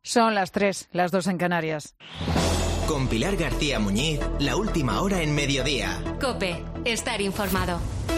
Son las 3, las 2 en Canarias. Con Pilar García Muñiz, la última hora en Mediodía. COPE, estar informado.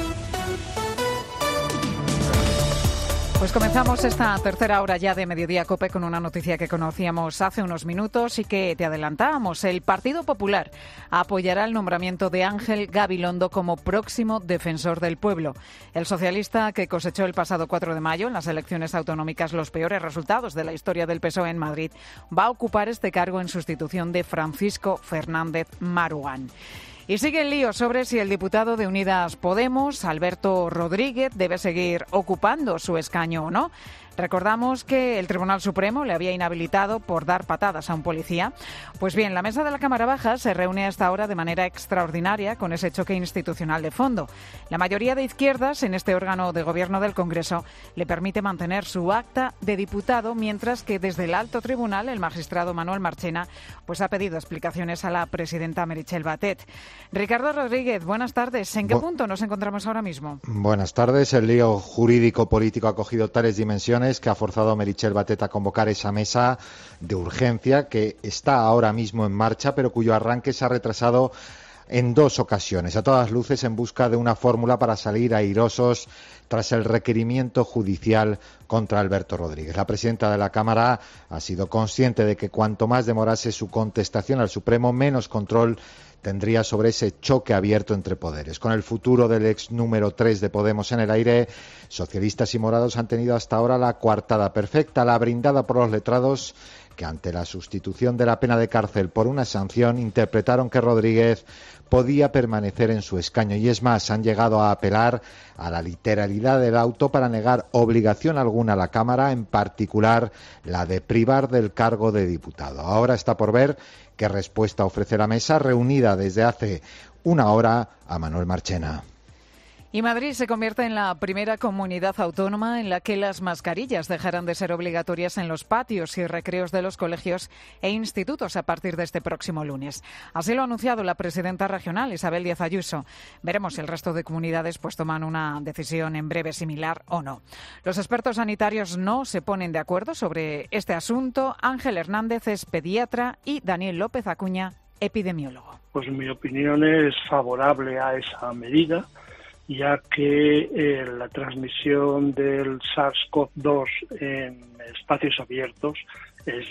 Pues comenzamos esta tercera hora ya de Mediodía COPE con una noticia que conocíamos hace unos minutos y que te adelantábamos. El Partido Popular apoyará el nombramiento de Ángel Gabilondo como próximo defensor del pueblo. El socialista, que cosechó el pasado 4 de mayo en las elecciones autonómicas los peores resultados de la historia del PSOE en Madrid, va a ocupar este cargo en sustitución de Francisco Fernández Maruán. Y sigue el lío sobre si el diputado de Unidas Podemos, Alberto Rodríguez, debe seguir ocupando su escaño o no. Recordamos que el Tribunal Supremo le había inhabilitado por dar patadas a un policía. Pues bien, la mesa de la Cámara Baja se reúne a esta hora de manera extraordinaria con ese choque institucional de fondo. La mayoría de izquierdas en este órgano de gobierno del Congreso le permite mantener su acta de diputado, mientras que desde el alto tribunal el magistrado Manuel Marchena pues ha pedido explicaciones a la presidenta Meritxell Batet. Ricardo Rodríguez, buenas tardes. ¿En qué punto nos encontramos ahora mismo? Buenas tardes. El lío jurídico-político ha cogido tales dimensiones que ha forzado a Meritxell Batet a convocar esa mesa de urgencia que está ahora mismo en marcha, pero cuyo arranque se ha retrasado en 2 ocasiones, a todas luces en busca de una fórmula para salir airosos tras el requerimiento judicial contra Alberto Rodríguez. La presidenta de la Cámara ha sido consciente de que cuanto más demorase su contestación al Supremo, menos control tendría sobre ese choque abierto entre poderes. Con el futuro del ex número 3 de Podemos en el aire, socialistas y morados han tenido hasta ahora la coartada perfecta, la brindada por los letrados, que ante la sustitución de la pena de cárcel por una sanción interpretaron que Rodríguez podía permanecer en su escaño, y es más, han llegado a apelar a la literalidad del auto para negar obligación alguna a la Cámara, en particular la de privar del cargo de diputado. Ahora está por ver qué respuesta ofrece la mesa, reunida desde hace una hora a Manuel Marchena. Y Madrid se convierte en la primera comunidad autónoma en la que las mascarillas dejarán de ser obligatorias en los patios y recreos de los colegios e institutos a partir de este próximo lunes. Así lo ha anunciado la presidenta regional, Isabel Díaz Ayuso. Veremos si el resto de comunidades pues toman una decisión en breve similar o no. Los expertos sanitarios no se ponen de acuerdo sobre este asunto. Ángel Hernández es pediatra y Daniel López Acuña, epidemiólogo. Pues mi opinión es favorable a esa medida, ya que la transmisión del SARS-CoV-2 en espacios abiertos es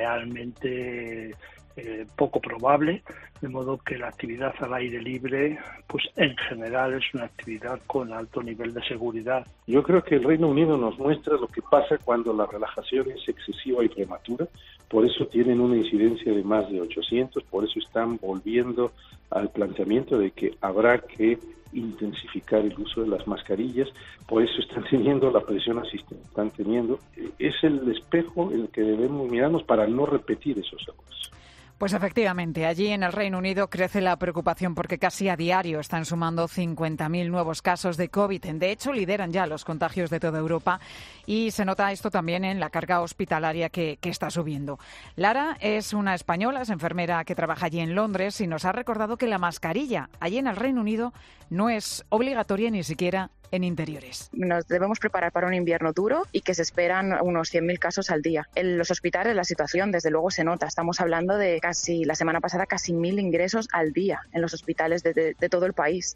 realmente poco probable, de modo que la actividad al aire libre, pues en general es una actividad con alto nivel de seguridad. Yo creo que el Reino Unido nos muestra lo que pasa cuando la relajación es excesiva y prematura, por eso tienen una incidencia de más de 800, por eso están volviendo al planteamiento de que habrá que intensificar el uso de las mascarillas, por eso están teniendo la presión asistente, están teniendo, es el espejo en el que debemos mirarnos para no repetir esos errores. Pues efectivamente, allí en el Reino Unido crece la preocupación porque casi a diario están sumando 50.000 nuevos casos de COVID. De hecho, lideran ya los contagios de toda Europa y se nota esto también en la carga hospitalaria que está subiendo. Lara es una española, es enfermera que trabaja allí en Londres y nos ha recordado que la mascarilla allí en el Reino Unido no es obligatoria ni siquiera en interiores. Nos debemos preparar para un invierno duro y que se esperan unos 100.000 casos al día. En los hospitales la situación desde luego se nota. Estamos hablando de la semana pasada casi 1.000 ingresos al día en los hospitales de todo el país.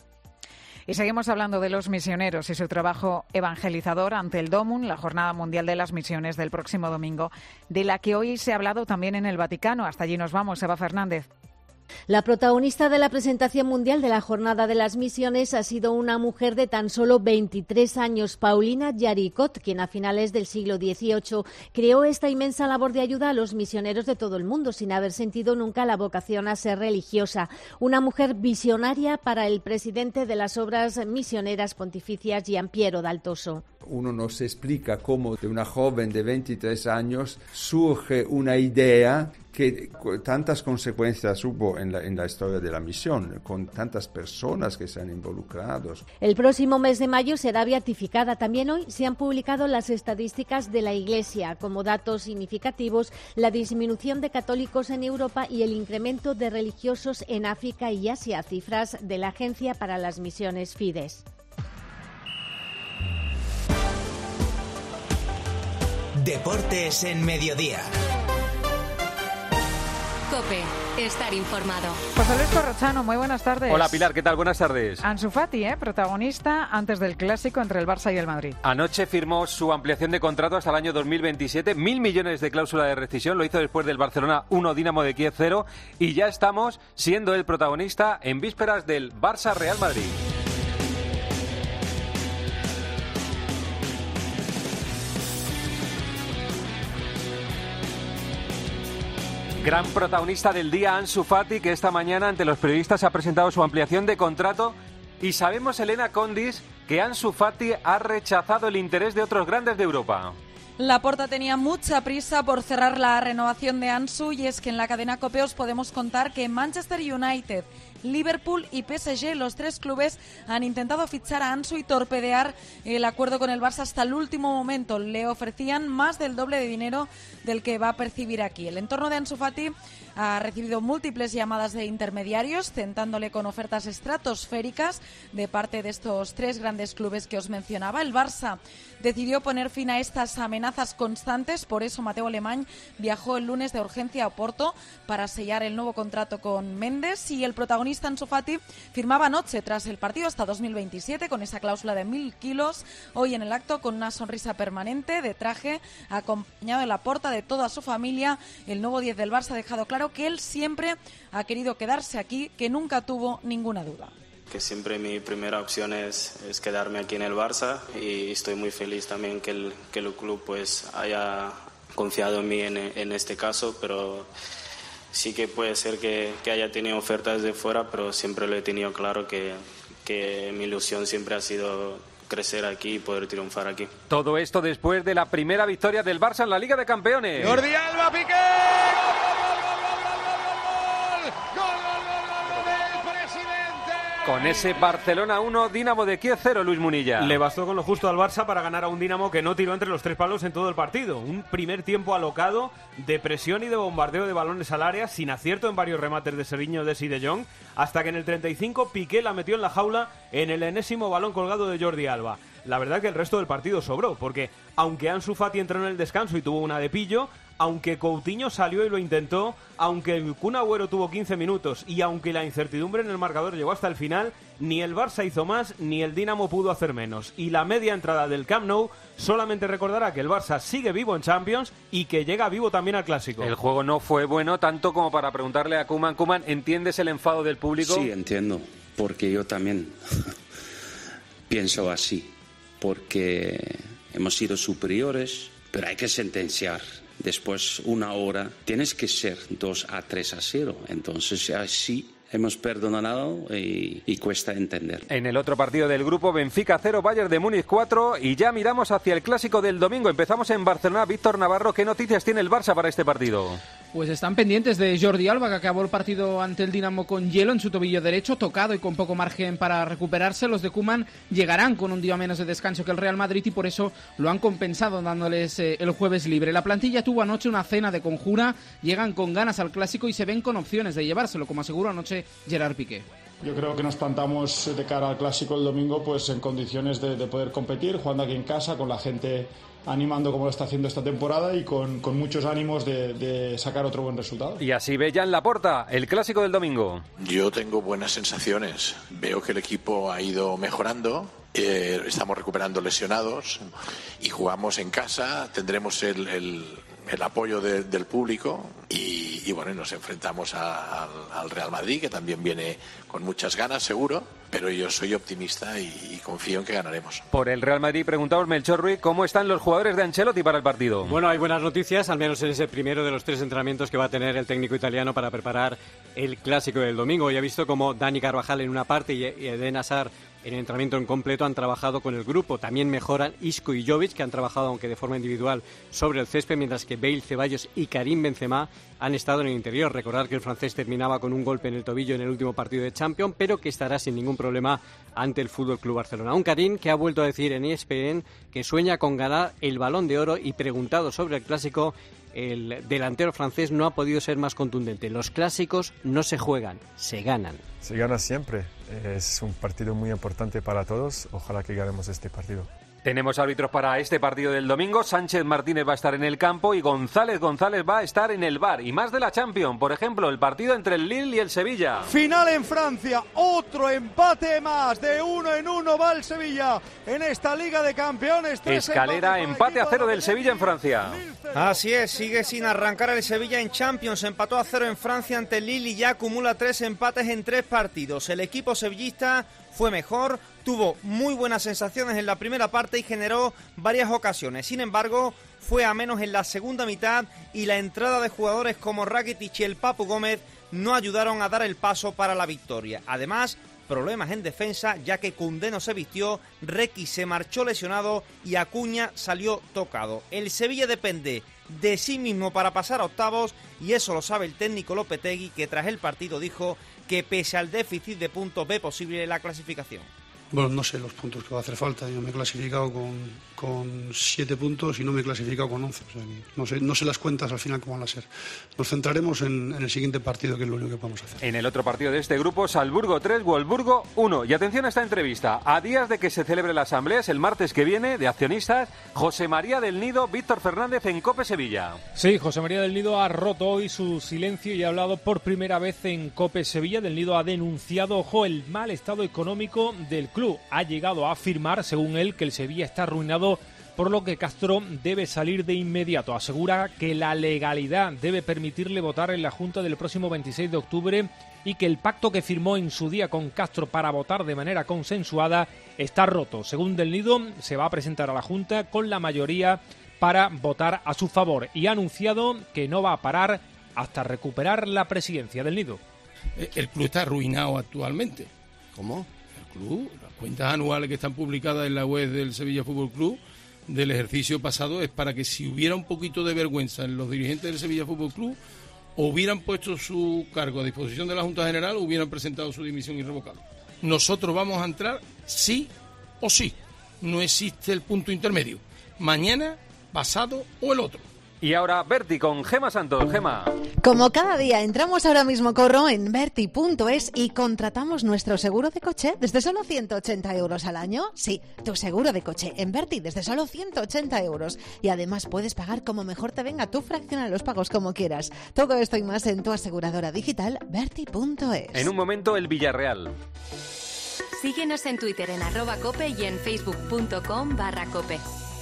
Y seguimos hablando de los misioneros y su trabajo evangelizador ante el DOMUN, la Jornada Mundial de las Misiones del próximo domingo, de la que hoy se ha hablado también en el Vaticano. Hasta allí nos vamos, Eva Fernández. La protagonista de la presentación mundial de la Jornada de las Misiones ha sido una mujer de tan solo 23 años, Paulina Jaricot, quien a finales del siglo XVIII creó esta inmensa labor de ayuda a los misioneros de todo el mundo, sin haber sentido nunca la vocación a ser religiosa. Una mujer visionaria para el presidente de las Obras Misioneras Pontificias, Giampiero Daltoso. Uno nos explica cómo de una joven de 23 años surge una idea que tantas consecuencias hubo en la historia de la misión, con tantas personas que se han involucrado. El próximo mes de mayo será beatificada. También hoy se han publicado las estadísticas de la Iglesia, como datos significativos, la disminución de católicos en Europa y el incremento de religiosos en África y Asia, cifras de la Agencia para las Misiones Fides. Deportes en Mediodía. COPE. Estar informado. José Luis Corrochano, muy buenas tardes. Hola Pilar, ¿qué tal? Buenas tardes. Ansu Fati, protagonista antes del clásico entre el Barça y el Madrid. Anoche firmó su ampliación de contrato hasta el año 2027, 1.000 millones de cláusula de rescisión, lo hizo después del Barcelona 1, Dinamo de Kiev 0, y ya estamos siendo el protagonista en vísperas del Barça-Real Madrid. Gran protagonista del día, Ansu Fati, que esta mañana ante los periodistas ha presentado su ampliación de contrato. Y sabemos, Elena Condis, que Ansu Fati ha rechazado el interés de otros grandes de Europa. Laporta tenía mucha prisa por cerrar la renovación de Ansu, y es que en la cadena COPE os podemos contar que Manchester United, Liverpool y PSG, los tres clubes, han intentado fichar a Ansu y torpedear el acuerdo con el Barça hasta el último momento. Le ofrecían más del doble de dinero del que va a percibir aquí. El entorno de Ansu Fati ha recibido múltiples llamadas de intermediarios, tentándole con ofertas estratosféricas de parte de estos tres grandes clubes que os mencionaba. El Barça decidió poner fin a estas amenazas constantes, por eso Mateu Alemany viajó el lunes de urgencia a Oporto para sellar el nuevo contrato con Mendes, y el protagonista Ansu Fati firmaba anoche tras el partido hasta 2027 con esa cláusula de 1.000 kilos, hoy en el acto con una sonrisa permanente de traje, acompañado de Laporta, de toda su familia. El nuevo 10 del Barça ha dejado claro que él siempre ha querido quedarse aquí, que nunca tuvo ninguna duda. Que siempre mi primera opción es quedarme aquí en el Barça, y estoy muy feliz también que el club pues haya confiado en mí en este caso, pero sí que puede ser que haya tenido ofertas de fuera, pero siempre lo he tenido claro que mi ilusión siempre ha sido crecer aquí y poder triunfar aquí. Todo esto después de la primera victoria del Barça en la Liga de Campeones. Jordi Alba, Piqué. Con ese Barcelona 1, Dinamo de Kiev 0, Luis Munilla. Le bastó con lo justo al Barça para ganar a un Dinamo que no tiró entre los tres palos en todo el partido. Un primer tiempo alocado de presión y de bombardeo de balones al área, sin acierto en varios remates de Seriño, Desi y De Jong, hasta que en el 35 Piqué la metió en la jaula en el enésimo balón colgado de Jordi Alba. La verdad que el resto del partido sobró, porque aunque Ansu Fati entró en el descanso y tuvo una de pillo, aunque Coutinho salió y lo intentó, aunque el Kun Agüero tuvo 15 minutos y aunque la incertidumbre en el marcador llegó hasta el final, ni el Barça hizo más ni el Dinamo pudo hacer menos. Y la media entrada del Camp Nou solamente recordará que el Barça sigue vivo en Champions y que llega vivo también al Clásico. El juego no fue bueno, tanto como para preguntarle a Koeman. Koeman, ¿entiendes el enfado del público? Sí, entiendo, porque yo también pienso así, porque hemos sido superiores, pero hay que sentenciar. Después, una hora, tienes que ser 2-3-0. Entonces, así hemos perdonado y cuesta entender. En el otro partido del grupo, Benfica 0, Bayern de Múnich 4, y ya miramos hacia el clásico del domingo. Empezamos en Barcelona. Víctor Navarro, ¿qué noticias tiene el Barça para este partido? Pues están pendientes de Jordi Alba, que acabó el partido ante el Dinamo con hielo en su tobillo derecho, tocado y con poco margen para recuperarse. Los de Koeman llegarán con un día menos de descanso que el Real Madrid y por eso lo han compensado dándoles el jueves libre. La plantilla tuvo anoche una cena de conjura, llegan con ganas al clásico y se ven con opciones de llevárselo, como aseguró anoche Gerard Piqué. Yo creo que nos plantamos de cara al clásico el domingo pues en condiciones de poder competir, jugando aquí en casa, con la gente animando como lo está haciendo esta temporada y con muchos ánimos de sacar otro buen resultado. Y así ve ya en Laporta el clásico del domingo. Yo tengo buenas sensaciones. Veo que el equipo ha ido mejorando. Estamos recuperando lesionados y jugamos en casa. Tendremos el apoyo del público y bueno, nos enfrentamos al Real Madrid, que también viene con muchas ganas seguro, pero yo soy optimista y confío en que ganaremos. Por el Real Madrid preguntamos, Melchor Ruiz, ¿cómo están los jugadores de Ancelotti para el partido? Bueno, hay buenas noticias, al menos en ese primero de los 3 entrenamientos que va a tener el técnico italiano para preparar el clásico del domingo. Ya he visto como Dani Carvajal en una parte y Eden Hazard en el entrenamiento en completo han trabajado con el grupo. También mejoran Isco y Jovic, que han trabajado, aunque de forma individual, sobre el césped, mientras que Bale, Ceballos y Karim Benzema han estado en el interior. Recordar que el francés terminaba con un golpe en el tobillo en el último partido de Champions, pero que estará sin ningún problema ante el FC Barcelona. Un Karim que ha vuelto a decir en ESPN que sueña con ganar el Balón de Oro y, preguntado sobre el clásico, el delantero francés no ha podido ser más contundente. Los clásicos no se juegan, se ganan. Se gana siempre. Es un partido muy importante para todos. Ojalá que ganemos este partido. Tenemos árbitros para este partido del domingo. Sánchez Martínez va a estar en el campo y González va a estar en el VAR. Y más de la Champions, por ejemplo, el partido entre el Lille y el Sevilla. Final en Francia, otro empate más, de 1-1 va el Sevilla en esta Liga de Campeones. Escalera, empate a 0 del Sevilla en Francia. Así es, sigue sin arrancar el Sevilla en Champions, empató a 0 en Francia ante el Lille y ya acumula 3 empates en 3 partidos. El equipo sevillista fue mejor, tuvo muy buenas sensaciones en la primera parte y generó varias ocasiones. Sin embargo, fue a menos en la segunda mitad y la entrada de jugadores como Rakitic y el Papu Gómez no ayudaron a dar el paso para la victoria. Además, problemas en defensa, ya que Koundé no se vistió, Requi se marchó lesionado y Acuña salió tocado. El Sevilla depende de sí mismo para pasar a octavos y eso lo sabe el técnico Lopetegui, que tras el partido dijo que pese al déficit de puntos ve posible la clasificación. Bueno, no sé los puntos que va a hacer falta. Yo me he clasificado con 7 puntos y no me he clasificado con 11. O sea, no sé las cuentas al final cómo van a ser. Nos centraremos en el siguiente partido, que es lo único que podemos hacer. En el otro partido de este grupo, Salzburgo 3, Wolfsburgo 1. Y atención a esta entrevista. A días de que se celebre la asamblea, es el martes que viene, de accionistas, José María del Nido, Víctor Fernández en COPE Sevilla. Sí, José María del Nido ha roto hoy su silencio y ha hablado por primera vez en COPE Sevilla. Del Nido ha denunciado, ojo, el mal estado económico del club. Ha llegado a afirmar, según él, que el Sevilla está arruinado, por lo que Castro debe salir de inmediato. Asegura que la legalidad debe permitirle votar en la Junta del próximo 26 de octubre y que el pacto que firmó en su día con Castro para votar de manera consensuada está roto. Según Del Nido, se va a presentar a la Junta con la mayoría para votar a su favor y ha anunciado que no va a parar hasta recuperar la presidencia del Nido. El club está arruinado actualmente. ¿Cómo? El club, las cuentas anuales que están publicadas en la web del Sevilla Fútbol Club del ejercicio pasado es para que si hubiera un poquito de vergüenza en los dirigentes del Sevilla Fútbol Club, hubieran puesto su cargo a disposición de la Junta General o hubieran presentado su dimisión irrevocable. Nosotros vamos a entrar sí o sí. No existe el punto intermedio. Mañana, pasado o el otro. Y ahora Berti con Gema Santos. Gema. Como cada día, entramos ahora mismo, corro, en Berti.es y contratamos nuestro seguro de coche desde solo 180 euros al año. Sí, tu seguro de coche en Berti desde solo 180 euros. Y además puedes pagar como mejor te venga. Tú fracciona los pagos como quieras. Todo esto y más en tu aseguradora digital Berti.es. En un momento, el Villarreal. Síguenos en Twitter en @cope y en facebook.com/cope.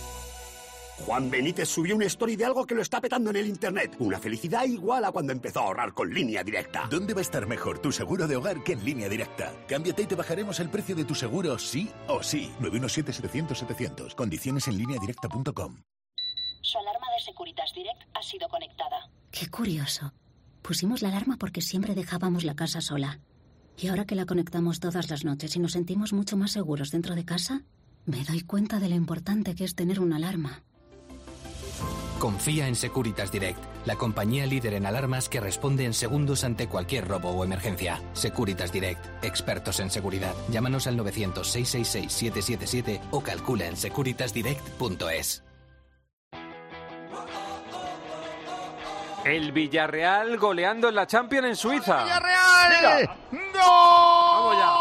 Juan Benítez subió una story de algo que lo está petando en el internet. Una felicidad igual a cuando empezó a ahorrar con Línea Directa. ¿Dónde va a estar mejor tu seguro de hogar que en Línea Directa? Cámbiate y te bajaremos el precio de tu seguro sí o sí. 917-700-700. Condiciones en lineadirecta.com. Su alarma de Securitas Direct ha sido conectada. Qué curioso. Pusimos la alarma porque siempre dejábamos la casa sola. Y ahora que la conectamos todas las noches y nos sentimos mucho más seguros dentro de casa, me doy cuenta de lo importante que es tener una alarma. Confía en Securitas Direct, la compañía líder en alarmas que responde en segundos ante cualquier robo o emergencia. Securitas Direct, expertos en seguridad. Llámanos al 900-666-777 o calcula en securitasdirect.es. El Villarreal goleando en la Champions en Suiza. ¡Villarreal! ¡Gol! ¡Vamos ya!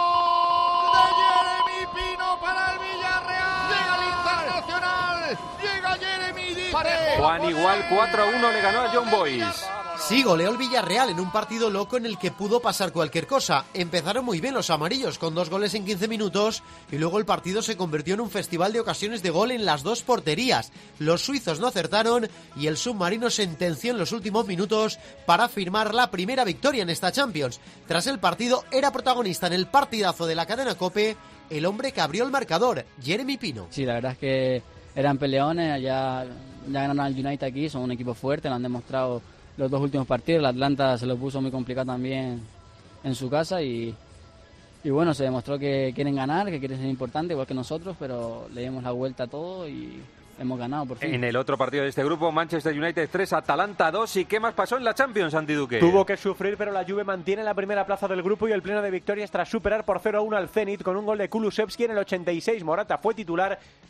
Juan igual 4-1 le ganó a John Boys. Sí, goleó el Villarreal en un partido loco en el que pudo pasar cualquier cosa. Empezaron muy bien los amarillos, con 2 goles en 15 minutos, y luego el partido se convirtió en un festival de ocasiones de gol en las 2 porterías. Los suizos no acertaron y el submarino sentenció en los últimos minutos para firmar la primera victoria en esta Champions. Tras el partido, era protagonista en el partidazo de la cadena COPE el hombre que abrió el marcador, Jeremy Pino. Sí, la verdad es que eran peleones, ya ganaron al United aquí, son un equipo fuerte, lo han demostrado los 2 últimos partidos. El Atlanta se lo puso muy complicado también en su casa y bueno, se demostró que quieren ganar, que quieren ser importantes igual que nosotros, pero le dimos la vuelta a todo y hemos ganado por fin. En el otro partido de este grupo, Manchester United 3, Atalanta 2. ¿Y qué más pasó en la Champions, Santi Duque? Tuvo que sufrir, pero la Juve mantiene la primera plaza del grupo y el pleno de victorias tras superar por 0-1 al Zenit con un gol de Kulusevski en el 86. Morata fue titular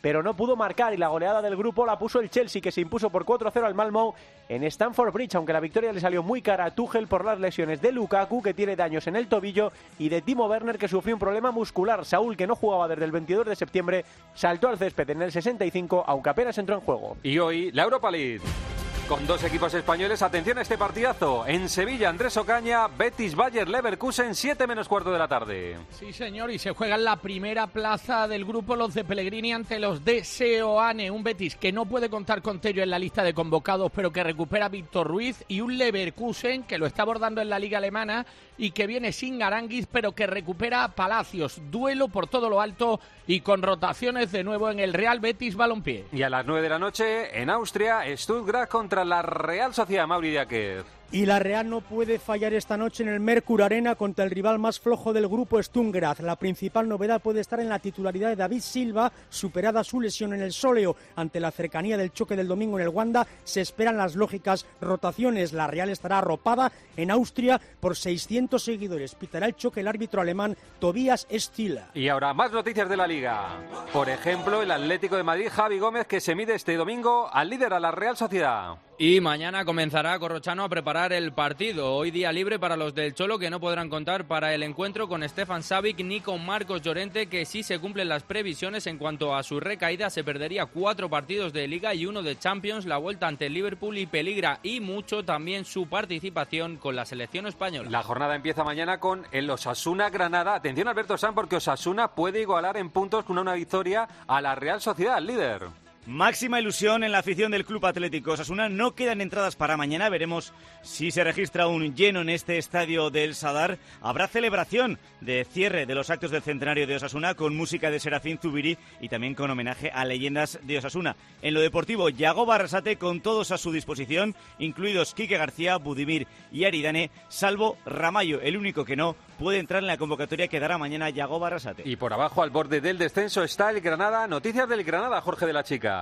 pero no pudo marcar y la goleada del grupo la puso el Chelsea, que se impuso por 4-0 al Malmö en Stamford Bridge, aunque la victoria le salió muy cara a Tuchel por las lesiones de Lukaku, que tiene daños en el tobillo, y de Timo Werner, que sufrió un problema muscular. Saúl, que no jugaba desde el 22 de septiembre, saltó al césped en el 65, aunque apenas entró en juego. Y hoy, la Europa League. Con dos equipos españoles, atención a este partidazo. En Sevilla, Andrés Ocaña, Betis Bayer Leverkusen, 7:15 de la tarde. Sí, señor, y se juega en la primera plaza del grupo los de Pellegrini ante los de Seoane. Un Betis que no puede contar con Tello en la lista de convocados, pero que recupera a Víctor Ruiz, y un Leverkusen que lo está abordando en la liga alemana y que viene sin Aránguiz, pero que recupera a Palacios. Duelo por todo lo alto y con rotaciones de nuevo en el Real Betis Balompié. Y a las 9 de la noche, en Austria, Stuttgart contra la Real Sociedad. Mauri Diáquez. Y la Real no puede fallar esta noche en el Merkur Arena contra el rival más flojo del grupo, Stuttgart. La principal novedad puede estar en la titularidad de David Silva, superada su lesión en el sóleo. Ante la cercanía del choque del domingo en el Wanda, se esperan las lógicas rotaciones. La Real estará arropada en Austria por 600 seguidores. Pitará el choque el árbitro alemán Tobias Stiller. Y ahora más noticias de la Liga. Por ejemplo, el Atlético de Madrid, Javi Gómez, que se mide este domingo al líder, a la Real Sociedad. Y mañana comenzará Corrochano a preparar el partido. Hoy día libre para los del Cholo, que no podrán contar para el encuentro con Stefan Savic ni con Marcos Llorente, que si se cumplen las previsiones en cuanto a su recaída, se perdería 4 partidos de Liga y 1 de Champions, la vuelta ante el Liverpool, y peligra y mucho también su participación con la selección española. La jornada empieza mañana con el Osasuna-Granada. Atención, Alberto San, porque Osasuna puede igualar en puntos con una victoria a la Real Sociedad, el líder. Máxima ilusión en la afición del Club Atlético Osasuna. No quedan entradas para mañana. Veremos si se registra un lleno en este estadio del Sadar. Habrá celebración de cierre de los actos del centenario de Osasuna con música de Serafín Zubiri y también con homenaje a leyendas de Osasuna. En lo deportivo, Yago Barrasate con todos a su disposición, incluidos Quique García, Budimir y Aridane, salvo Ramallo, el único que no puede entrar en la convocatoria que dará mañana Yago Barrasate. Y por abajo, al borde del descenso, está el Granada. Noticias del Granada, Jorge de la Chica.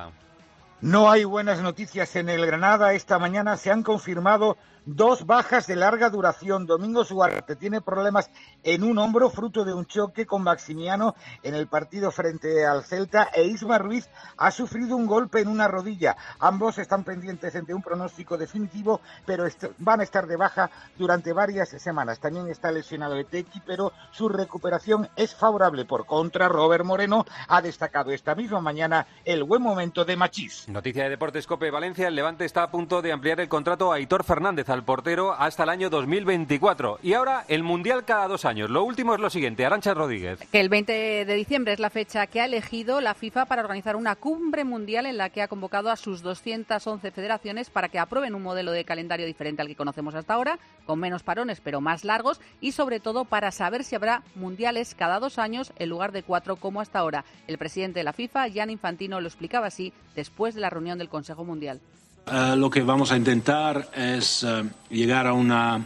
No hay buenas noticias en el Granada. Esta mañana se han confirmado 2 bajas de larga duración. Domingos Ugarte tiene problemas en un hombro, fruto de un choque con Maximiano en el partido frente al Celta, e Isma Ruiz ha sufrido un golpe en una rodilla. Ambos están pendientes de un pronóstico definitivo, pero van a estar de baja durante varias semanas. También está lesionado Etequi, pero su recuperación es favorable. Por contra, Robert Moreno ha destacado esta misma mañana el buen momento de Machís. Noticia de Deportes COPE Valencia. El Levante está a punto de ampliar el contrato a Aitor Fernández, al portero, hasta el año 2024. Y ahora el Mundial cada 2 años. Lo último es lo siguiente. Arantxa Rodríguez. Que el 20 de diciembre es la fecha que ha elegido la FIFA para organizar una cumbre mundial en la que ha convocado a sus 211 federaciones para que aprueben un modelo de calendario diferente al que conocemos hasta ahora, con menos parones pero más largos, y sobre todo para saber si habrá mundiales cada 2 años en lugar de 4 como hasta ahora. El presidente de la FIFA, Gianni Infantino, lo explicaba así después de la reunión del Consejo Mundial. Lo que vamos a intentar es llegar a una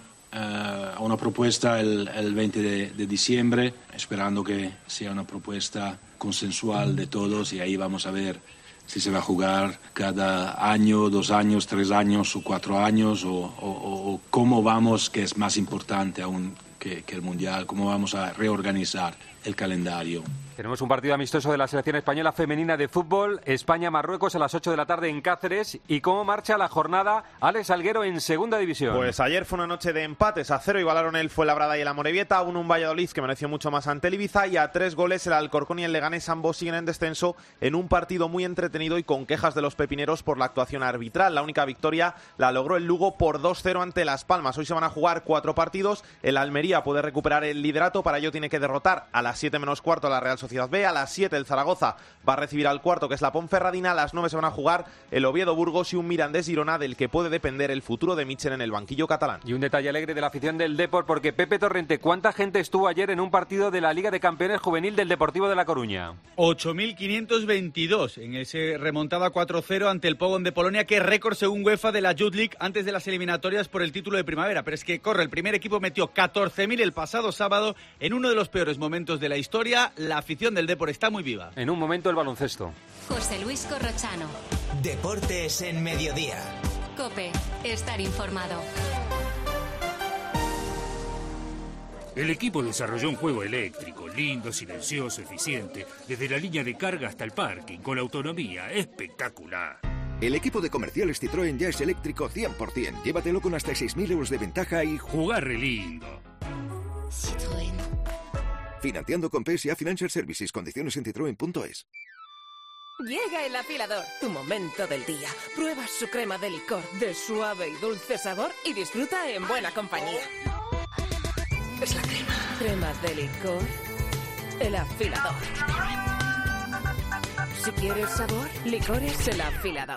propuesta el 20 de diciembre, esperando que sea una propuesta consensual de todos, y ahí vamos a ver si se va a jugar cada año, 2 años, 3 años o 4 años, o cómo vamos, que es más importante aún que el Mundial, cómo vamos a reorganizar el calendario. Tenemos un partido amistoso de la selección española femenina de fútbol, España-Marruecos, a las 8 de la tarde en Cáceres. ¿Y cómo marcha la jornada, Alex Alguero, en segunda división? Pues ayer fue una noche de empates. A 0 igualaron el Fuenlabrada y el Amorebieta, a 1 un Valladolid que mereció mucho más ante el Ibiza, y a 3 goles el Alcorcón y el Leganés. Ambos siguen en descenso en un partido muy entretenido y con quejas de los pepineros por la actuación arbitral. La única victoria la logró el Lugo por 2-0 ante Las Palmas. Hoy se van a jugar 4 partidos. El Almería puede recuperar el liderato, para ello tiene que derrotar a las 7 menos cuarto a la Real Sociedad B. A las 7 el Zaragoza va a recibir al cuarto, que es la Ponferradina. A las 9 se van a jugar el Oviedo Burgos y un Mirandés Girona, del que puede depender el futuro de Mitchell en el banquillo catalán. Y un detalle alegre de la afición del Depor, porque Pepe Torrente, ¿cuánta gente estuvo ayer en un partido de la Liga de Campeones Juvenil del Deportivo de La Coruña? 8.522 en ese remontada 4-0 ante el Pogoń de Polonia, que es récord según UEFA de la Youth League antes de las eliminatorias por el título de primavera. Pero es que el primer equipo metió 14.000 el pasado sábado en uno de los peores momentos de la historia. La afición del Depor está muy viva. En un momento el baloncesto. José Luis Corrochano. Deportes en Mediodía. COPE, estar informado. El equipo desarrolló un juego eléctrico, lindo, silencioso, eficiente, desde la línea de carga hasta el parking, con autonomía espectacular. El equipo de comerciales Citroën ya es eléctrico 100%. Llévatelo con hasta 6.000 euros de ventaja y jugar re lindo. Citroën. Financiando con PSA Financial Services. Condiciones en citroen.es. Llega el afilador, tu momento del día. Pruebas su crema de licor de suave y dulce sabor y disfruta en buena compañía. Es la crema. Cremas de licor. El afilador. Si quieres sabor, licores el afilador.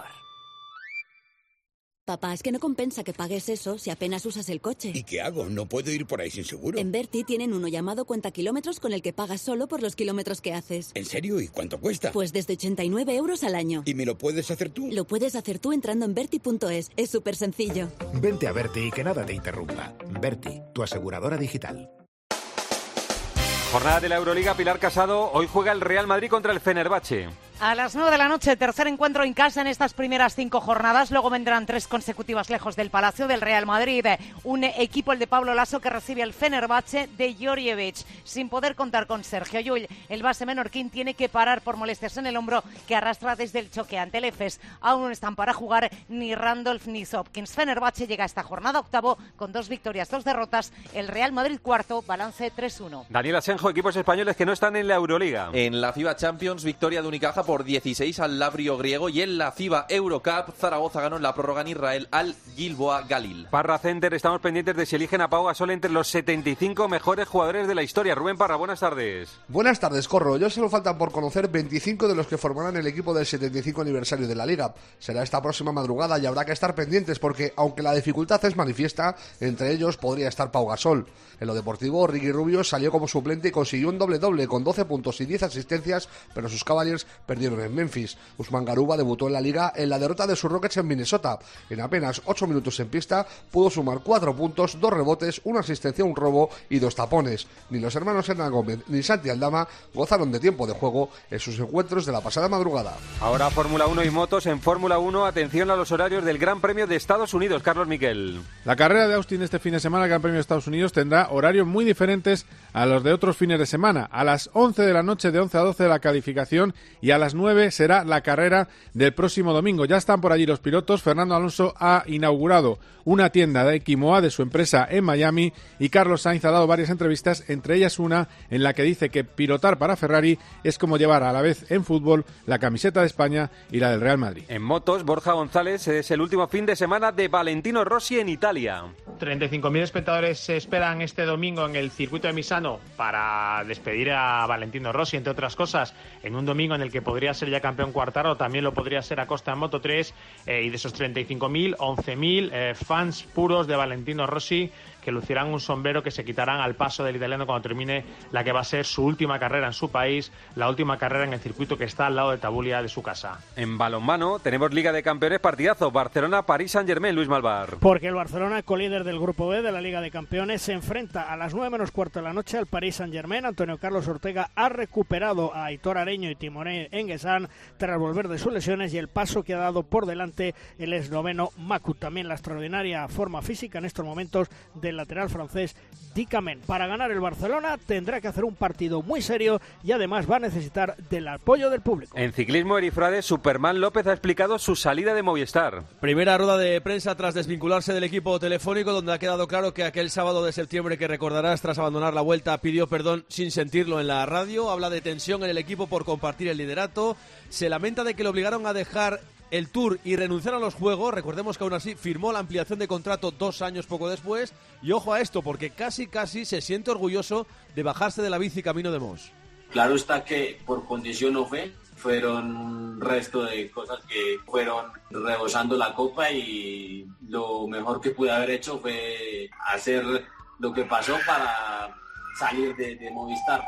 Papá, es que no compensa que pagues eso si apenas usas el coche. ¿Y qué hago? No puedo ir por ahí sin seguro. En Berti tienen uno llamado Cuenta Kilómetros con el que pagas solo por los kilómetros que haces. ¿En serio? ¿Y cuánto cuesta? Pues desde 89 euros al año. ¿Y me lo puedes hacer tú? Lo puedes hacer tú entrando en Berti.es. Es súper sencillo. Vente a Berti y que nada te interrumpa. Berti, tu aseguradora digital. Jornada de la Euroliga, Pilar Casado. Hoy juega el Real Madrid contra el Fenerbahce. A las 9 de la noche, tercer encuentro en casa en estas primeras 5 jornadas. Luego vendrán 3 consecutivas lejos del Palacio del Real Madrid. Un equipo, el de Pablo Lasso, que recibe al Fenerbahce de Djordjevic, sin poder contar con Sergio Llull. El base menorquín tiene que parar por molestias en el hombro que arrastra desde el choque ante el Efes. Aún no están para jugar ni Randolph ni Hopkins. Fenerbahce llega a esta jornada octavo con 2 victorias, 2 derrotas. El Real Madrid cuarto, balance 3-1. Daniel Asenjo, equipos españoles que no están en la Euroliga. En la FIBA Champions, victoria de Unicaja por 16 al Labrio griego, y en la FIBA Eurocup, Zaragoza ganó en la prórroga en Israel al Gilboa Galil. Parra Center, estamos pendientes de si eligen a Pau Gasol entre los 75 mejores jugadores de la historia. Rubén Parra, buenas tardes. Buenas tardes, Corro. Ya solo faltan por conocer 25 de los que formarán el equipo del 75 aniversario de la Liga. Será esta próxima madrugada y habrá que estar pendientes porque, aunque la dificultad es manifiesta, entre ellos podría estar Pau Gasol. En lo deportivo, Ricky Rubio salió como suplente y consiguió un doble-doble con 12 puntos y 10 asistencias, pero sus Cavaliers perdieron en Memphis. Usman Garuba debutó en la Liga en la derrota de sus Rockets en Minnesota. En apenas 8 minutos en pista pudo sumar 4 puntos, 2 rebotes, 1 asistencia, 1 robo y 2 tapones. Ni los hermanos Hernán Gómez ni Santi Aldama gozaron de tiempo de juego en sus encuentros de la pasada madrugada. Ahora Fórmula 1 y motos. En Fórmula 1, atención a los horarios del Gran Premio de Estados Unidos. Carlos Miquel. La carrera de Austin este fin de semana, el Gran Premio de Estados Unidos, tendrá horarios muy diferentes a los de otros fines de semana. A las 11 de la noche, de 11 a 12 de la calificación, y a las 9 será la carrera del próximo domingo. Ya están por allí los pilotos. Fernando Alonso ha inaugurado una tienda de Quimoa de su empresa en Miami, y Carlos Sainz ha dado varias entrevistas, entre ellas una en la que dice que pilotar para Ferrari es como llevar a la vez en fútbol la camiseta de España y la del Real Madrid. En motos, Borja González, es el último fin de semana de Valentino Rossi en Italia. 35.000 espectadores se esperan este domingo en el circuito de Misano para despedir a Valentino Rossi, entre otras cosas, en un domingo en el que podría ser ya campeón Quartararo, también lo podría ser Acosta en Moto3, y de esos 35.000, 11.000 fans puros de Valentino Rossi, que lucirán un sombrero que se quitarán al paso del italiano cuando termine la que va a ser su última carrera en su país, la última carrera en el circuito que está al lado de Tabulia de su casa. En balonmano tenemos Liga de Campeones, partidazo, Barcelona-París Saint-Germain, Luis Malvar. Porque el Barcelona, colíder del Grupo B de la Liga de Campeones, se enfrenta a las 9 menos cuarto de la noche al París Saint-Germain. Antonio Carlos Ortega ha recuperado a Aitor Areño y Timoné Enguesán tras volver de sus lesiones, y el paso que ha dado por delante el esloveno Maku. También la extraordinaria forma física en estos momentos del lateral francés Dikamen. Para ganar el Barcelona tendrá que hacer un partido muy serio y además va a necesitar del apoyo del público. En ciclismo, Erifrade, Superman López ha explicado su salida de Movistar. Primera rueda de prensa tras desvincularse del equipo telefónico, donde ha quedado claro que aquel sábado de septiembre que recordarás tras abandonar la Vuelta pidió perdón sin sentirlo en la radio. Habla de tensión en el equipo por compartir el liderato. Se lamenta de que le obligaron a dejar el Tour y renunciar a los Juegos. Recordemos que aún así firmó la ampliación de contrato 2 años poco después. Y ojo a esto, porque casi se siente orgulloso de bajarse de la bici camino de Mos. Claro está que por condición no fueron un resto de cosas que fueron rebosando la copa, y lo mejor que pude haber hecho fue hacer lo que pasó para salir de Movistar.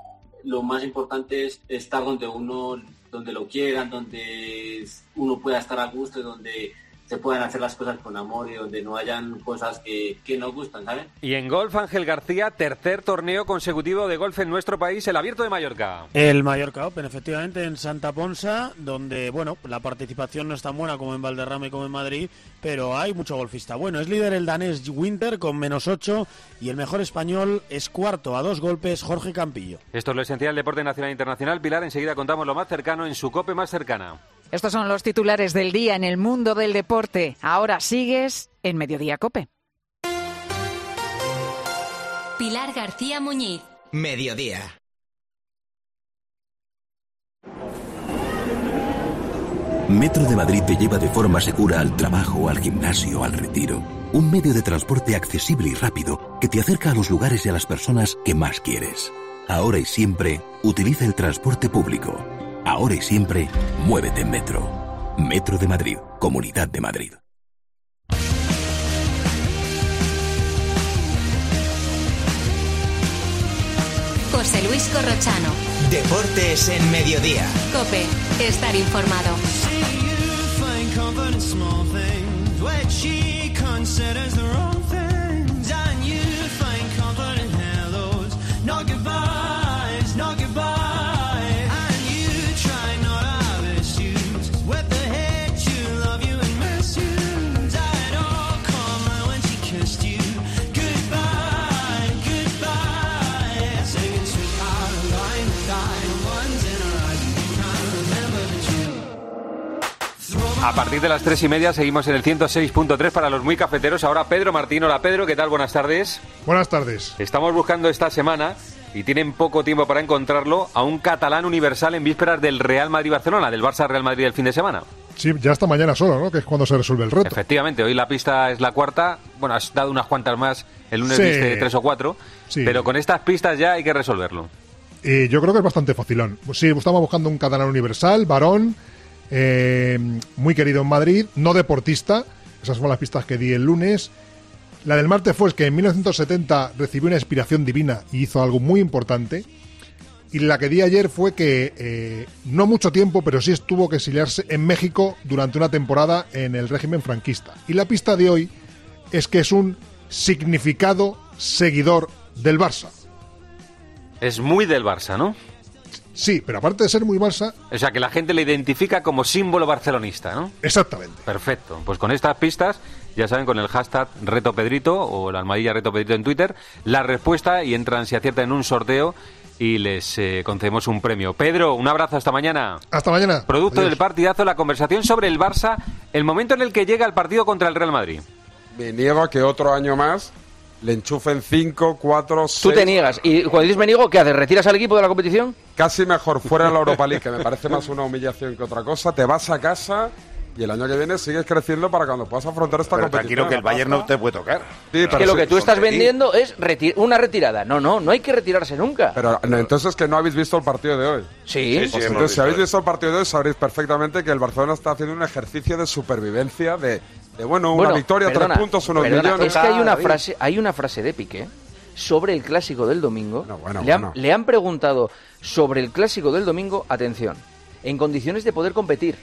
Lo más importante es estar donde lo quieran, donde uno pueda estar a gusto, donde se puedan hacer las cosas con amor y donde no hayan cosas que no gustan, ¿sabes? Y en golf, Ángel García, tercer torneo consecutivo de golf en nuestro país, el Abierto de Mallorca. El Mallorca Open, efectivamente, en Santa Ponsa, donde, bueno, la participación no es tan buena como en Valderrama y como en Madrid, pero hay mucho golfista. Bueno, es líder el danés Winter con -8 y el mejor español es cuarto a 2 golpes, Jorge Campillo. Esto es lo esencial del deporte nacional e internacional. Pilar, enseguida contamos lo más cercano en su COPE más cercana. Estos son los titulares del día en el mundo del deporte. Ahora sigues en Mediodía COPE. Pilar García Muñiz. Mediodía. Metro de Madrid te lleva de forma segura al trabajo, al gimnasio, al retiro. Un medio de transporte accesible y rápido que te acerca a los lugares y a las personas que más quieres. Ahora y siempre, utiliza el transporte público. Ahora y siempre, muévete en Metro. Metro de Madrid, Comunidad de Madrid. José Luis Corrochano. Deportes en Mediodía. COPE, estar informado. A partir de las 3:30 seguimos en el 106.3 para los muy cafeteros. Ahora Pedro Martín. Hola Pedro, ¿qué tal? Buenas tardes. Buenas tardes. Estamos buscando esta semana, y tienen poco tiempo para encontrarlo, a un catalán universal en vísperas del Real Madrid-Barcelona, del Barça-Real Madrid del fin de semana. Sí, ya hasta mañana solo, ¿no? Que es cuando se resuelve el reto. Efectivamente, hoy la pista es la cuarta. Bueno, has dado unas cuantas más, el lunes Sí. viste 3 o 4, Sí. pero con estas pistas ya hay que resolverlo. Yo creo que es bastante facilón. Pues sí, estamos buscando un catalán universal, varón, muy querido en Madrid, no deportista. Esas fueron las pistas que di el lunes. La del martes fue que en 1970 recibió una inspiración divina y hizo algo muy importante. Y la que di ayer fue que no mucho tiempo, pero sí tuvo que exiliarse en México durante una temporada en el régimen franquista. Y la pista de hoy es que es un significado seguidor del Barça. Es muy del Barça, ¿no? Sí, pero aparte de ser muy Barça... O sea, que la gente le identifica como símbolo barcelonista, ¿no? Exactamente. Perfecto. Pues con estas pistas, ya saben, con el hashtag Reto Pedrito o la almohadilla Reto Pedrito en Twitter, la respuesta, y entran si aciertan en un sorteo y les concedemos un premio. Pedro, un abrazo, hasta mañana. Hasta mañana. Producto Adiós. del partidazo, la conversación sobre el Barça, el momento en el que llega el partido contra el Real Madrid. Me niego a que otro año más le enchufen 5, 4, 6... Tú te niegas. ¿Y cuando dices me niego, qué haces? ¿Retiras al equipo de la competición? Casi mejor fuera de la Europa League, que me parece más una humillación que otra cosa. Te vas a casa y el año que viene sigues creciendo para cuando puedas afrontar esta Pero competición. tranquilo, que el Bayern no te puede tocar. Sí, Es que lo que tú estás vendiendo es una retirada. No hay que retirarse nunca. Pero no, entonces que no habéis visto el partido de hoy. Sí. Pues entonces, si habéis visto el partido de hoy, sabréis perfectamente que el Barcelona está haciendo un ejercicio de supervivencia, de una victoria, perdona, 3 puntos, unos millones. Es que hay una frase de Piqué sobre el clásico del domingo. Le han preguntado sobre el clásico del domingo, atención, en condiciones de poder competir.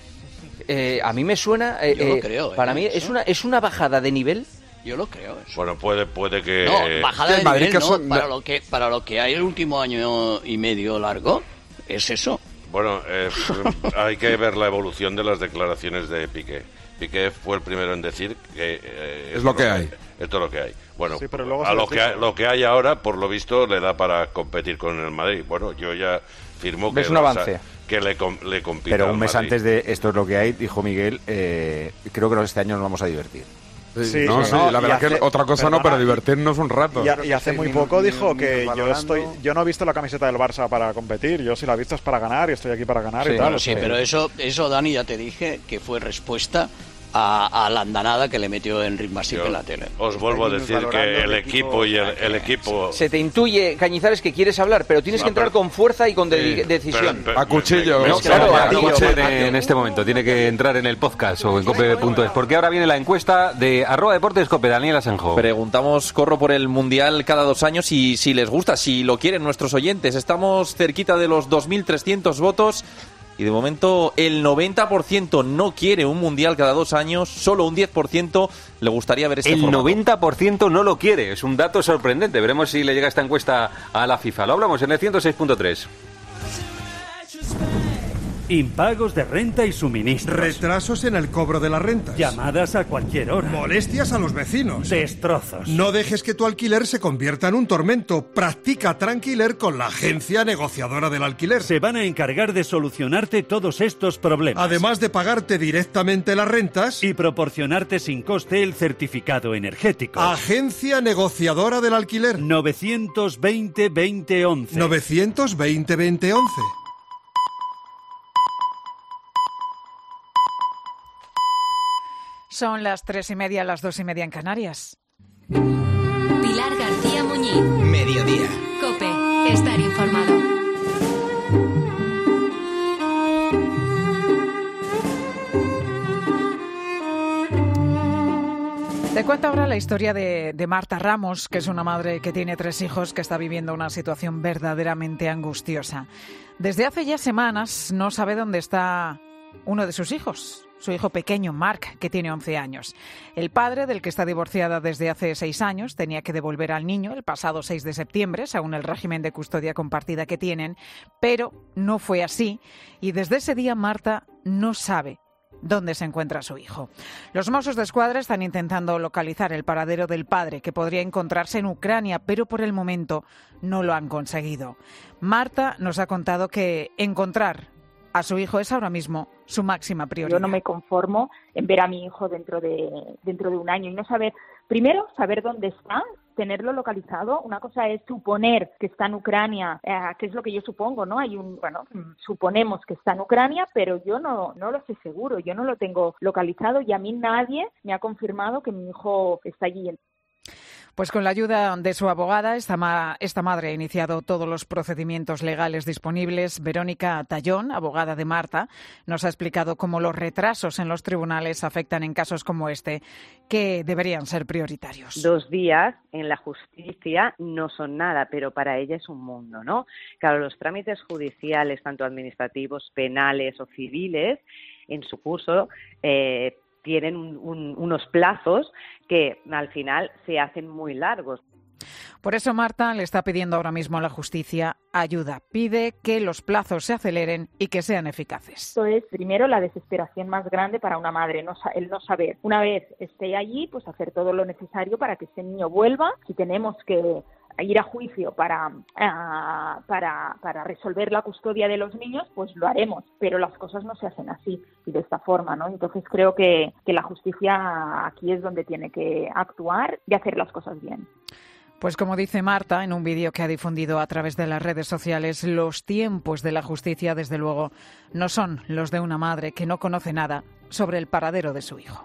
A mí me suena, Yo lo creo, para mí es una bajada de nivel. Yo lo creo. Eso. Bueno, puede que... No, bajada de Madrid nivel, que no, son- para lo que hay el último año y medio largo, es eso. Bueno, hay que ver la evolución de las declaraciones de Piqué. Piqué fue el primero en decir que... Es lo que hay. Esto es lo que hay. Bueno, Sí, pero luego a se lo les que, dijo. lo que hay ahora, por lo visto, le da para competir con el Madrid. Bueno, yo ya firmo que... ¿Ves un el Barça- avance? Que le compita Pero al un mes Madrid. antes de esto es lo que hay, dijo Miguel, creo que este año nos vamos a divertir. Sí, la verdad que otra cosa no, pero divertirnos un rato. Y hace muy poco dijo que yo no he visto la camiseta del Barça para competir, yo si la he visto es para ganar y estoy aquí para ganar y tal. Sí, pero eso, Dani, ya te dije que fue respuesta a la andanada que le metió Enric Masip en la tele. Os vuelvo a decir que el equipo y el equipo... Se te intuye, Cañizares, que quieres hablar, pero tienes que entrar con fuerza y con decisión. A cuchillo. No, claro, a no cuchillo. puede en este momento, tiene que entrar en el podcast o en cope.es, porque ahora viene la encuesta de @deportescope, Daniel Asenjo. Preguntamos, Corro, por el Mundial cada 2 años y si les gusta, si lo quieren nuestros oyentes. Estamos cerquita de los 2.300 votos. Y de momento el 90% no quiere un mundial cada 2 años, solo un 10% le gustaría ver este formato. El 90% no lo quiere, es un dato sorprendente. Veremos si le llega esta encuesta a la FIFA. Lo hablamos en el 106.3. Impagos de renta y suministros. Retrasos en el cobro de las rentas. Llamadas a cualquier hora. Molestias a los vecinos. Destrozos. No dejes que tu alquiler se convierta en un tormento. Practica Tranquiler con la agencia negociadora del alquiler. Se van a encargar de solucionarte todos estos problemas. Además de pagarte directamente las rentas y proporcionarte sin coste el certificado energético. Agencia negociadora del alquiler. 920-2011. 920-2011. Son las 3:30, las 2:30 en Canarias. Pilar García Muñiz. Mediodía. COPE. Estar informado. Te cuento ahora la historia de Marta Ramos, que es una madre que tiene 3 hijos, que está viviendo una situación verdaderamente angustiosa. Desde hace ya semanas no sabe dónde está uno de sus hijos. Su hijo pequeño, Marc, que tiene 11 años. El padre, del que está divorciada desde hace 6 años, tenía que devolver al niño el pasado 6 de septiembre, según el régimen de custodia compartida que tienen, pero no fue así y desde ese día Marta no sabe dónde se encuentra su hijo. Los Mossos d'Esquadra están intentando localizar el paradero del padre, que podría encontrarse en Ucrania, pero por el momento no lo han conseguido. Marta nos ha contado que encontrar a su hijo es ahora mismo su máxima prioridad. Yo no me conformo en ver a mi hijo dentro de un año y no saber, primero, saber dónde está, tenerlo localizado. Una cosa es suponer que está en Ucrania, que es lo que yo supongo, ¿no? Suponemos que está en Ucrania, pero yo no lo sé seguro, yo no lo tengo localizado y a mí nadie me ha confirmado que mi hijo está allí. Pues con la ayuda de su abogada, esta madre ha iniciado todos los procedimientos legales disponibles. Verónica Tallón, abogada de Marta, nos ha explicado cómo los retrasos en los tribunales afectan en casos como este, que deberían ser prioritarios. 2 días en la justicia no son nada, pero para ella es un mundo, ¿no? Claro, los trámites judiciales, tanto administrativos, penales o civiles, en su curso, tienen unos plazos que al final se hacen muy largos. Por eso Marta le está pidiendo ahora mismo a la justicia ayuda. Pide que los plazos se aceleren y que sean eficaces. Esto es, primero, la desesperación más grande para una madre, el no saber. Una vez esté allí, pues hacer todo lo necesario para que ese niño vuelva. Si tenemos que ir a juicio para resolver la custodia de los niños, pues lo haremos, pero las cosas no se hacen así y de esta forma, ¿no? Entonces creo que la justicia aquí es donde tiene que actuar y hacer las cosas bien. Pues como dice Marta en un vídeo que ha difundido a través de las redes sociales, los tiempos de la justicia, desde luego, no son los de una madre que no conoce nada sobre el paradero de su hijo.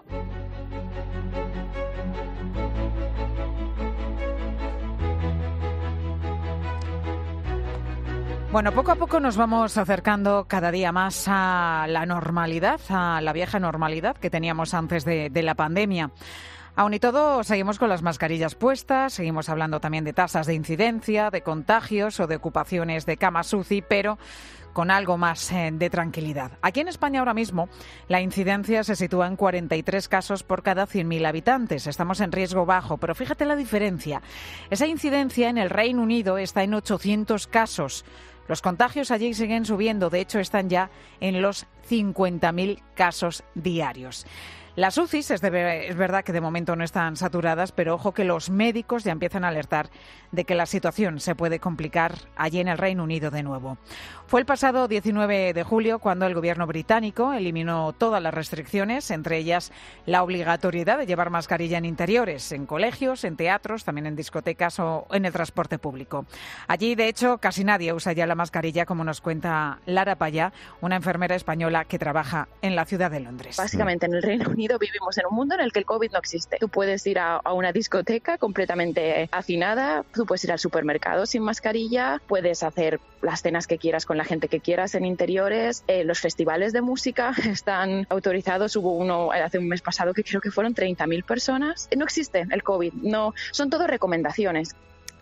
Bueno, poco a poco nos vamos acercando cada día más a la normalidad, a la vieja normalidad que teníamos antes de la pandemia. Aún y todo, seguimos con las mascarillas puestas, seguimos hablando también de tasas de incidencia, de contagios o de ocupaciones de camas UCI, pero con algo más de tranquilidad. Aquí en España ahora mismo la incidencia se sitúa en 43 casos por cada 100.000 habitantes. Estamos en riesgo bajo, pero fíjate la diferencia. Esa incidencia en el Reino Unido está en 800 casos. Los contagios allí siguen subiendo, de hecho están ya en los 50.000 casos diarios. Las UCIs es verdad que de momento no están saturadas, pero ojo que los médicos ya empiezan a alertar de que la situación se puede complicar allí en el Reino Unido de nuevo. Fue el pasado 19 de julio cuando el gobierno británico eliminó todas las restricciones, entre ellas la obligatoriedad de llevar mascarilla en interiores, en colegios, en teatros, también en discotecas o en el transporte público. Allí, de hecho, casi nadie usa ya la mascarilla, como nos cuenta Lara Payá, una enfermera española que trabaja en la ciudad de Londres. Básicamente en el Reino Unido vivimos en un mundo en el que el COVID no existe. Tú puedes ir a una discoteca completamente hacinada, tú puedes ir al supermercado sin mascarilla, puedes hacer las cenas que quieras con la gente que quieras en interiores, los festivales de música están autorizados, hubo uno hace un mes pasado que creo que fueron 30.000 personas. No existe el COVID, no, son todo recomendaciones.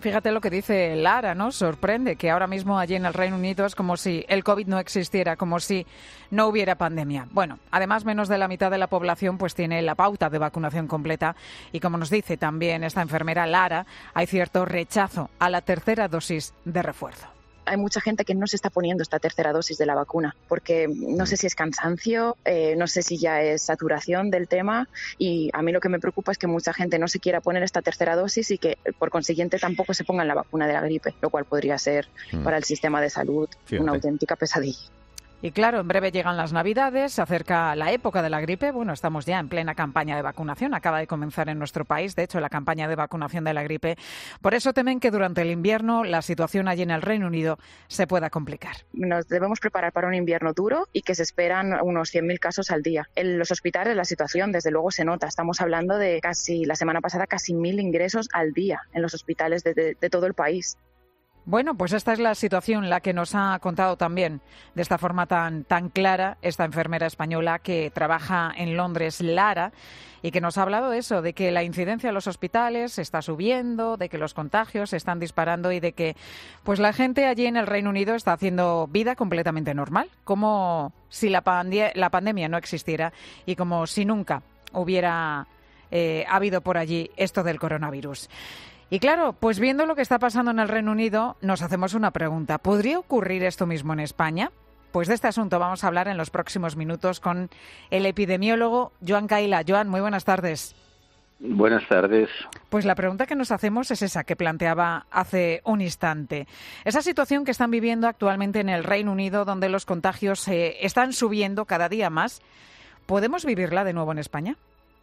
Fíjate lo que dice Lara, ¿no? Sorprende que ahora mismo allí en el Reino Unido es como si el COVID no existiera, como si no hubiera pandemia. Bueno, además menos de la mitad de la población pues tiene la pauta de vacunación completa y como nos dice también esta enfermera Lara, hay cierto rechazo a la tercera dosis de refuerzo. Hay mucha gente que no se está poniendo esta tercera dosis de la vacuna porque no sé si es cansancio, no sé si ya es saturación del tema y a mí lo que me preocupa es que mucha gente no se quiera poner esta tercera dosis y que por consiguiente tampoco se pongan la vacuna de la gripe, lo cual podría ser para el sistema de salud una auténtica pesadilla. Y claro, en breve llegan las Navidades, se acerca la época de la gripe. Bueno, estamos ya en plena campaña de vacunación. Acaba de comenzar en nuestro país, de hecho, la campaña de vacunación de la gripe. Por eso temen que durante el invierno la situación allí en el Reino Unido se pueda complicar. Nos debemos preparar para un invierno duro y que se esperan unos 100.000 casos al día. En los hospitales la situación, desde luego, se nota. Estamos hablando de la semana pasada, casi 1.000 ingresos al día en los hospitales de todo el país. Bueno, pues esta es la situación, la que nos ha contado también de esta forma tan clara esta enfermera española que trabaja en Londres, Lara, y que nos ha hablado de eso, de que la incidencia en los hospitales está subiendo, de que los contagios se están disparando y de que pues la gente allí en el Reino Unido está haciendo vida completamente normal, como si la pandemia no existiera y como si nunca hubiera habido por allí esto del coronavirus. Y claro, pues viendo lo que está pasando en el Reino Unido, nos hacemos una pregunta. ¿Podría ocurrir esto mismo en España? Pues de este asunto vamos a hablar en los próximos minutos con el epidemiólogo Joan Caila. Joan, muy buenas tardes. Buenas tardes. Pues la pregunta que nos hacemos es esa que planteaba hace un instante. Esa situación que están viviendo actualmente en el Reino Unido, donde los contagios están subiendo cada día más, ¿podemos vivirla de nuevo en España?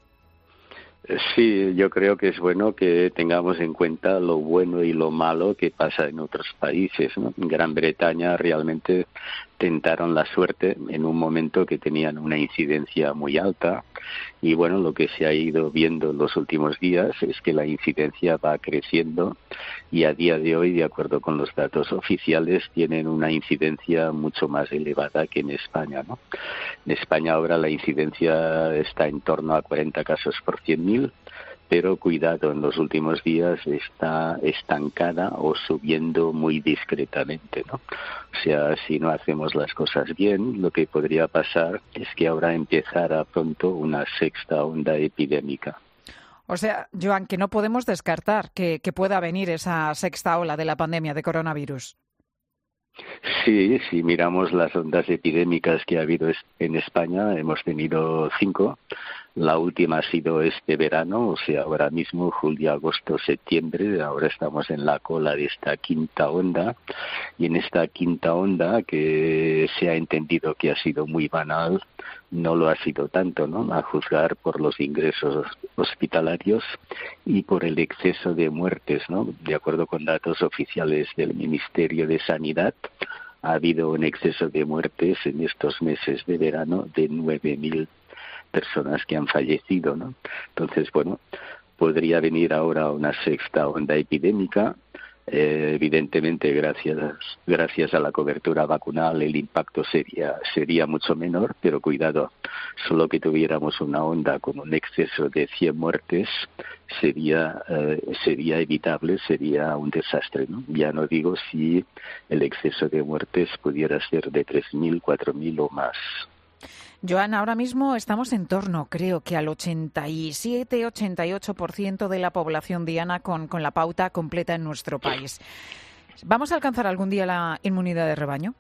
Sí, yo creo que es bueno que tengamos en cuenta lo bueno y lo malo que pasa en otros países, ¿no? En Gran Bretaña realmente tentaron la suerte en un momento que tenían una incidencia muy alta y bueno, lo que se ha ido viendo en los últimos días es que la incidencia va creciendo y a día de hoy, de acuerdo con los datos oficiales, tienen una incidencia mucho más elevada que en España, ¿no? En España ahora la incidencia está en torno a 40 casos por 100.000, pero cuidado, en los últimos días está estancada o subiendo muy discretamente, ¿no? O sea, si no hacemos las cosas bien, lo que podría pasar es que ahora empezara pronto una sexta onda epidémica. O sea, Joan, que no podemos descartar que pueda venir esa sexta ola de la pandemia de coronavirus. Sí, si miramos las ondas epidémicas que ha habido en España, hemos tenido 5. La última ha sido este verano, o sea, ahora mismo, julio, agosto, septiembre. Ahora estamos en la cola de esta quinta onda. Y en esta quinta onda, que se ha entendido que ha sido muy banal, no lo ha sido tanto, ¿no? A juzgar por los ingresos hospitalarios y por el exceso de muertes, ¿no? De acuerdo con datos oficiales del Ministerio de Sanidad, ha habido un exceso de muertes en estos meses de verano de 9.000 personas que han fallecido, ¿no? Entonces, bueno, podría venir ahora una sexta onda epidémica. Evidentemente, gracias a la cobertura vacunal, el impacto sería mucho menor, pero cuidado, solo que tuviéramos una onda con un exceso de 100 muertes sería evitable, sería un desastre, ¿no? Ya no digo si el exceso de muertes pudiera ser de 3.000, 4.000 o más. Joan, ahora mismo estamos en torno, creo que al 87-88% de la población diana con la pauta completa en nuestro país. ¿Vamos a alcanzar algún día la inmunidad de rebaño?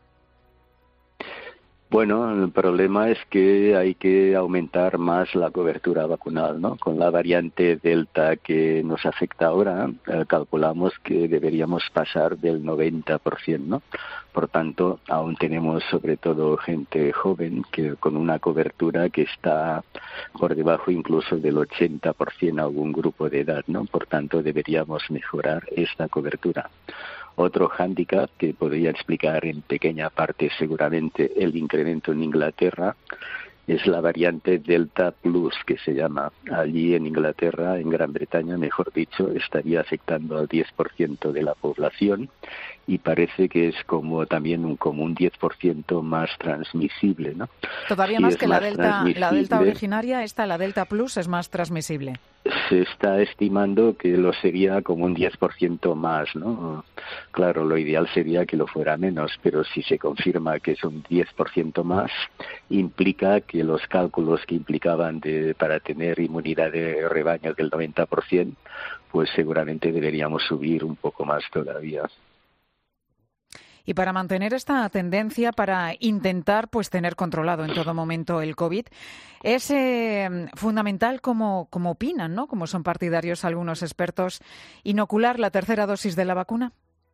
Bueno, el problema es que hay que aumentar más la cobertura vacunal, ¿no? Con la variante Delta que nos afecta ahora, calculamos que deberíamos pasar del 90%, ¿no? Por tanto, aún tenemos sobre todo gente joven que con una cobertura que está por debajo incluso del 80% algún grupo de edad, ¿no? Por tanto, deberíamos mejorar esta cobertura. Otro hándicap que podría explicar en pequeña parte seguramente el incremento en Inglaterra es la variante Delta Plus, que se llama. Allí en Inglaterra, en Gran Bretaña, mejor dicho, estaría afectando al 10% de la población y parece que es como también un 10% más transmisible, ¿no? Todavía más que la Delta originaria, la Delta Plus es más transmisible. se está estimando que lo sería como un 10% más, ¿no? Claro, lo ideal sería que lo fuera menos, pero si se confirma que es un 10% más, implica que los cálculos que implicaban para tener inmunidad de rebaño del 90%, pues seguramente deberíamos subir un poco más todavía. Y para mantener esta tendencia, para intentar pues tener controlado en todo momento el COVID, es fundamental, como opinan, ¿no? Como son partidarios algunos expertos, inocular la tercera dosis de la vacuna.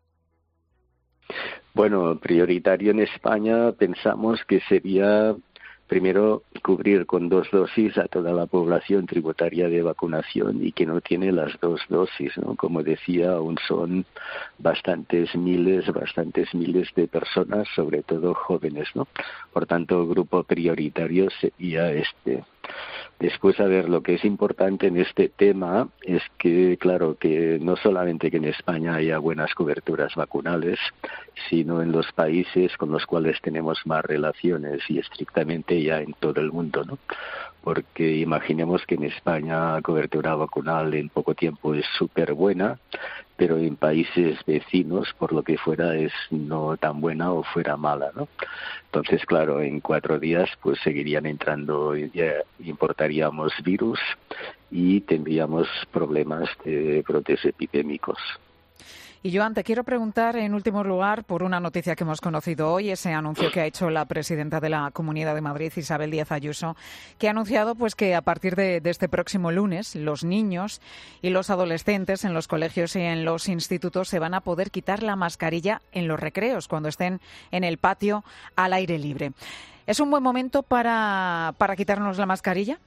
Bueno, prioritario en España pensamos que sería primero cubrir con 2 dosis a toda la población tributaria de vacunación y que no tiene las 2 dosis, ¿no? Como decía, aún son bastantes miles de personas, sobre todo jóvenes, ¿no? Por tanto, el grupo prioritario sería este. Después, a ver, lo que es importante en este tema es que, claro, que no solamente que en España haya buenas coberturas vacunales, sino en los países con los cuales tenemos más relaciones y estrictamente ya en todo el mundo, ¿no? Porque imaginemos que en España la cobertura vacunal en poco tiempo es súper buena, pero en países vecinos, por lo que fuera, es no tan buena o fuera mala, ¿no? Entonces, claro, en 4 días pues seguirían entrando, ya importaríamos virus y tendríamos problemas de brotes epidémicos. Y Joan, te quiero preguntar en último lugar por una noticia que hemos conocido hoy, ese anuncio que ha hecho la presidenta de la Comunidad de Madrid, Isabel Díaz Ayuso, que ha anunciado pues que a partir de este próximo lunes los niños y los adolescentes en los colegios y en los institutos se van a poder quitar la mascarilla en los recreos cuando estén en el patio al aire libre. ¿Es un buen momento para quitarnos la mascarilla?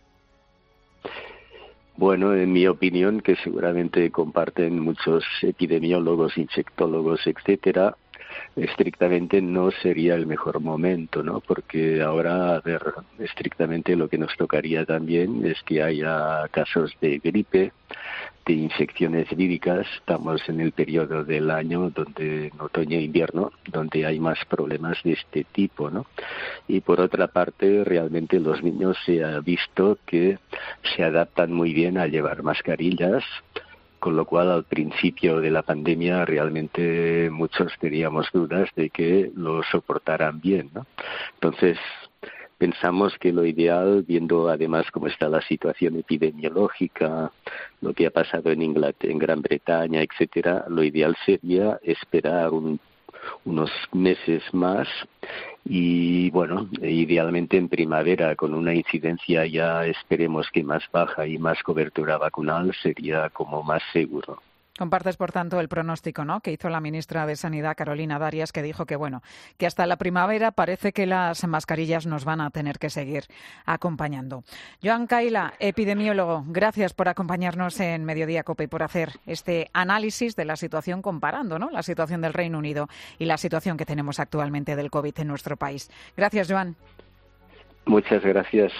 Bueno, en mi opinión, que seguramente comparten muchos epidemiólogos, infectólogos, etcétera, estrictamente no sería el mejor momento, ¿no? Porque ahora, a ver, estrictamente lo que nos tocaría también es que haya casos de gripe, de infecciones víricas. Estamos en el periodo del año donde, en otoño e invierno, donde hay más problemas de este tipo, ¿no? Y por otra parte, realmente los niños se ha visto que se adaptan muy bien a llevar mascarillas, con lo cual al principio de la pandemia realmente muchos teníamos dudas de que lo soportaran bien, ¿no? Entonces, pensamos que lo ideal, viendo además cómo está la situación epidemiológica, lo que ha pasado en Inglaterra, en Gran Bretaña, etcétera, lo ideal sería esperar unos meses más y, bueno, idealmente en primavera, con una incidencia ya esperemos que más baja y más cobertura vacunal, sería como más seguro. Compartes, por tanto, el pronóstico, ¿no?, que hizo la ministra de Sanidad, Carolina Darias, que dijo que, bueno, que hasta la primavera parece que las mascarillas nos van a tener que seguir acompañando. Joan Caila, epidemiólogo, gracias por acompañarnos en Mediodía COPE y por hacer este análisis de la situación comparando, ¿no?, la situación del Reino Unido y la situación que tenemos actualmente del COVID en nuestro país. Gracias, Joan. Muchas gracias.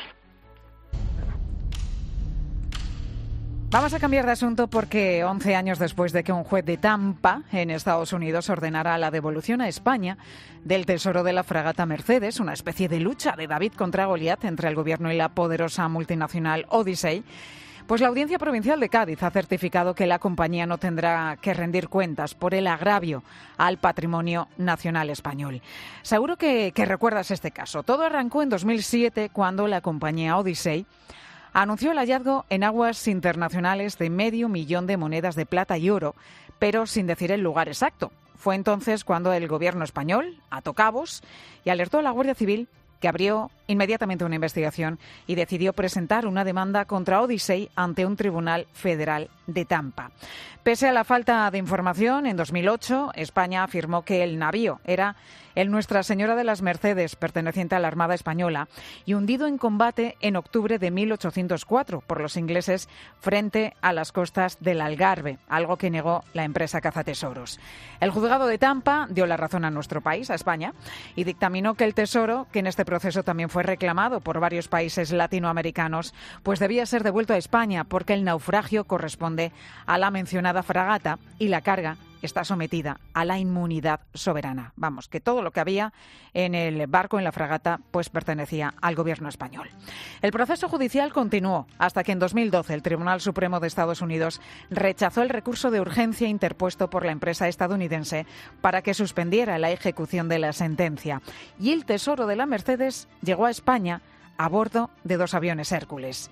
Vamos a cambiar de asunto porque 11 años después de que un juez de Tampa, en Estados Unidos, ordenara la devolución a España del tesoro de la fragata Mercedes, una especie de lucha de David contra Goliat entre el gobierno y la poderosa multinacional Odyssey, pues la Audiencia Provincial de Cádiz ha certificado que la compañía no tendrá que rendir cuentas por el agravio al patrimonio nacional español. Seguro que recuerdas este caso. Todo arrancó en 2007 cuando la compañía Odyssey anunció el hallazgo en aguas internacionales de 500.000 de monedas de plata y oro, pero sin decir el lugar exacto. Fue entonces cuando el gobierno español ató cabos y alertó a la Guardia Civil, que abrió inmediatamente una investigación y decidió presentar una demanda contra Odyssey ante un tribunal federal de Tampa. Pese a la falta de información, en 2008 España afirmó que el navío era el Nuestra Señora de las Mercedes, perteneciente a la Armada Española, y hundido en combate en octubre de 1804 por los ingleses frente a las costas del Algarve, algo que negó la empresa cazatesoros. El juzgado de Tampa dio la razón a nuestro país, a España, y dictaminó que el tesoro, que en este proceso también fue reclamado por varios países latinoamericanos, pues debía ser devuelto a España porque el naufragio corresponde a la mencionada fragata y la carga está sometida a la inmunidad soberana. Vamos, que todo lo que había en el barco, en la fragata, pues pertenecía al gobierno español. El proceso judicial continuó hasta que en 2012 el Tribunal Supremo de Estados Unidos rechazó el recurso de urgencia interpuesto por la empresa estadounidense para que suspendiera la ejecución de la sentencia. Y el Tesoro de la Mercedes llegó a España a bordo de 2 aviones Hércules.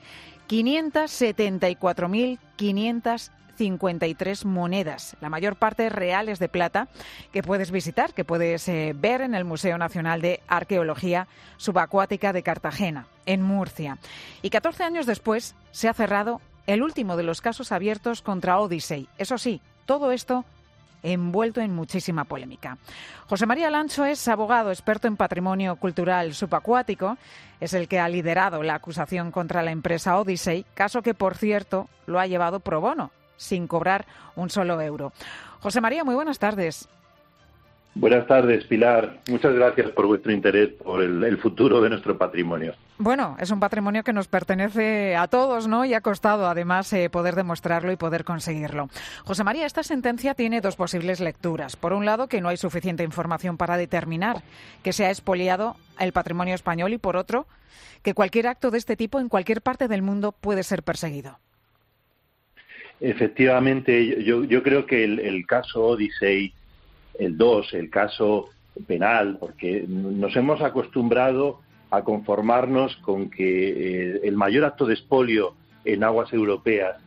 574.553 monedas, la mayor parte reales de plata, que puedes visitar, que puedes ver en el Museo Nacional de Arqueología Subacuática de Cartagena, en Murcia. Y 14 años después se ha cerrado el último de los casos abiertos contra Odyssey. Eso sí, todo esto envuelto en muchísima polémica. José María Lancho es abogado experto en patrimonio cultural subacuático, es el que ha liderado la acusación contra la empresa Odyssey, caso que, por cierto, lo ha llevado pro bono, sin cobrar un solo euro. José María, muy buenas tardes. Buenas tardes, Pilar. Muchas gracias por vuestro interés por el futuro de nuestro patrimonio. Bueno, es un patrimonio que nos pertenece a todos, ¿no? Y ha costado, además, poder demostrarlo y poder conseguirlo. José María, esta sentencia tiene 2 posibles lecturas. Por un lado, que no hay suficiente información para determinar que se ha expoliado el patrimonio español, y por otro, que cualquier acto de este tipo en cualquier parte del mundo puede ser perseguido. Efectivamente, yo creo que el caso Odyssey, el 2, el caso penal, porque nos hemos acostumbrado a conformarnos con que el mayor acto de expolio en aguas europeas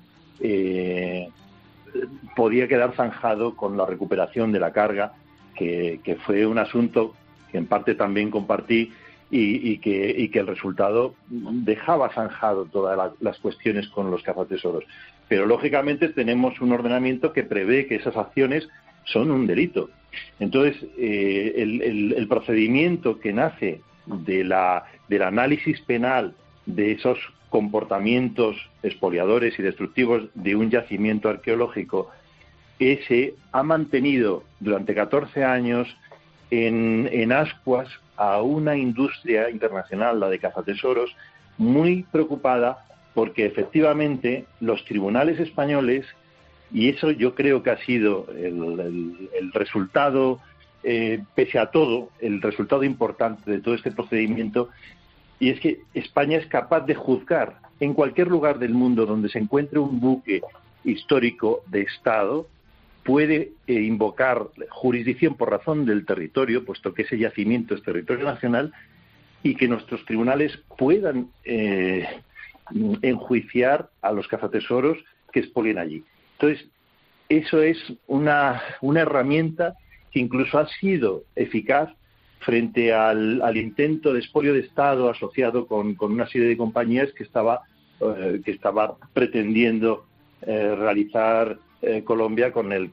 podía quedar zanjado con la recuperación de la carga, que fue un asunto que en parte también compartí y que el resultado dejaba zanjado todas las cuestiones con los cazatesoros. Pero lógicamente tenemos un ordenamiento que prevé que esas acciones son un delito. Entonces, el procedimiento que nace del análisis penal de esos comportamientos expoliadores y destructivos de un yacimiento arqueológico, ese ha mantenido durante 14 años en ascuas a una industria internacional, la de cazatesoros, muy preocupada porque efectivamente los tribunales españoles, y eso yo creo que ha sido el resultado, pese a todo, el resultado importante de todo este procedimiento, y es que España es capaz de juzgar en cualquier lugar del mundo donde se encuentre un buque histórico de Estado, puede invocar jurisdicción por razón del territorio, puesto que ese yacimiento es territorio nacional, y que nuestros tribunales puedan enjuiciar a los cazatesoros que expolien allí. Entonces, eso es una herramienta que incluso ha sido eficaz frente al intento de expolio de Estado asociado con una serie de compañías que estaba pretendiendo realizar Colombia con el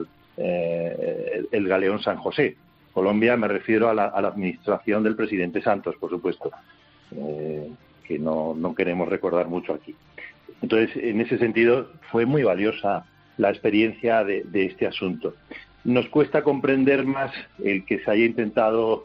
galeón San José. Colombia, me refiero a la administración del presidente Santos, por supuesto, que no queremos recordar mucho aquí. Entonces, en ese sentido, fue muy valiosa la experiencia de este asunto. Nos cuesta comprender más el que se haya intentado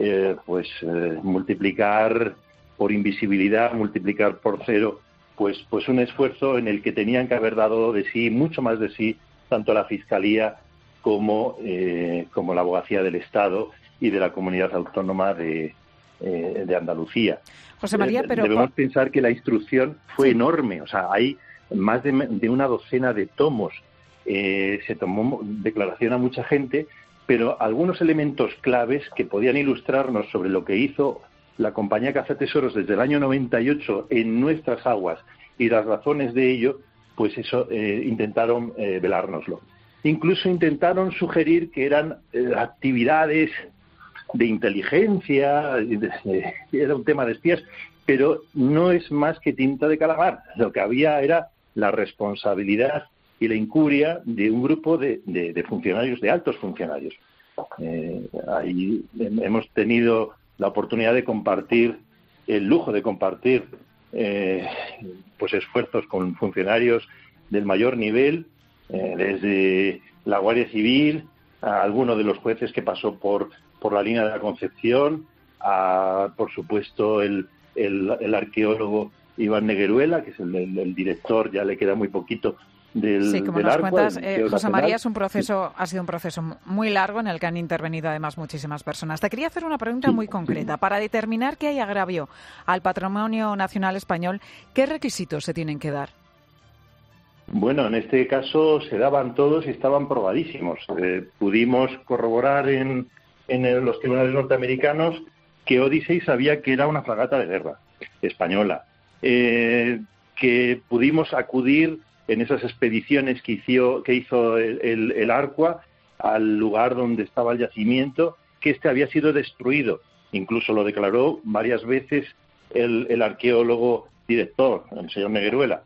multiplicar por invisibilidad, multiplicar por cero, pues un esfuerzo en el que tenían que haber dado de sí, mucho más de sí, tanto la Fiscalía como la Abogacía del Estado y de la Comunidad Autónoma de Andalucía. José María, pero debemos pensar que la instrucción fue enorme, o sea, hay más de una docena de tomos, se tomó declaración a mucha gente, pero algunos elementos claves que podían ilustrarnos sobre lo que hizo la compañía Cazatesoros desde el año 98 en nuestras aguas y las razones de ello, pues eso intentaron velárnoslo. Incluso intentaron sugerir que eran actividades de inteligencia, era un tema de espías, pero no es más que tinta de calamar. Lo que había era la responsabilidad y la incuria de un grupo de funcionarios, de altos funcionarios. Ahí hemos tenido la oportunidad de compartir, el lujo de compartir esfuerzos con funcionarios del mayor nivel, desde la Guardia Civil a alguno de los jueces que pasó por la línea de la Concepción, a, por supuesto, el arqueólogo Iván Negueruela, que es el director, ya le queda muy poquito, del Sí, como del nos Arcua, cuentas, del Museo José Nacional. María, ha sido un proceso muy largo en el que han intervenido además muchísimas personas. Te quería hacer una pregunta muy concreta. Para determinar que hay agravio al patrimonio nacional español, ¿qué requisitos se tienen que dar? Bueno, en este caso se daban todos y estaban probadísimos. Pudimos corroborar en los tribunales norteamericanos que Odyssey sabía que era una fragata de guerra española, que pudimos acudir en esas expediciones que hizo el Arcua al lugar donde estaba el yacimiento, que este había sido destruido. Incluso lo declaró varias veces el arqueólogo director, el señor Negueruela.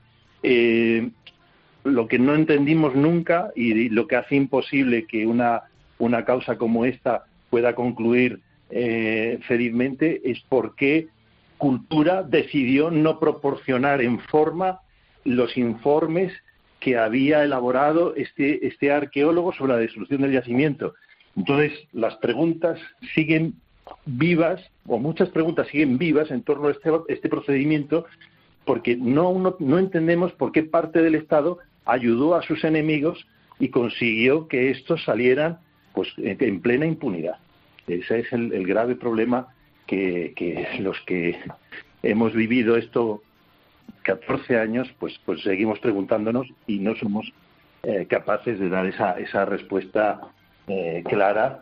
Lo que no entendimos nunca y lo que hace imposible que una causa como esta pueda concluir felizmente es por qué Cultura decidió no proporcionar en forma los informes que había elaborado este arqueólogo sobre la destrucción del yacimiento. Entonces, las preguntas siguen vivas, o muchas preguntas siguen vivas en torno a este procedimiento, porque no entendemos por qué parte del Estado ayudó a sus enemigos y consiguió que estos salieran pues en plena impunidad. Ese es el grave problema que los que hemos vivido esto 14 años, pues seguimos preguntándonos y no somos capaces de dar esa respuesta clara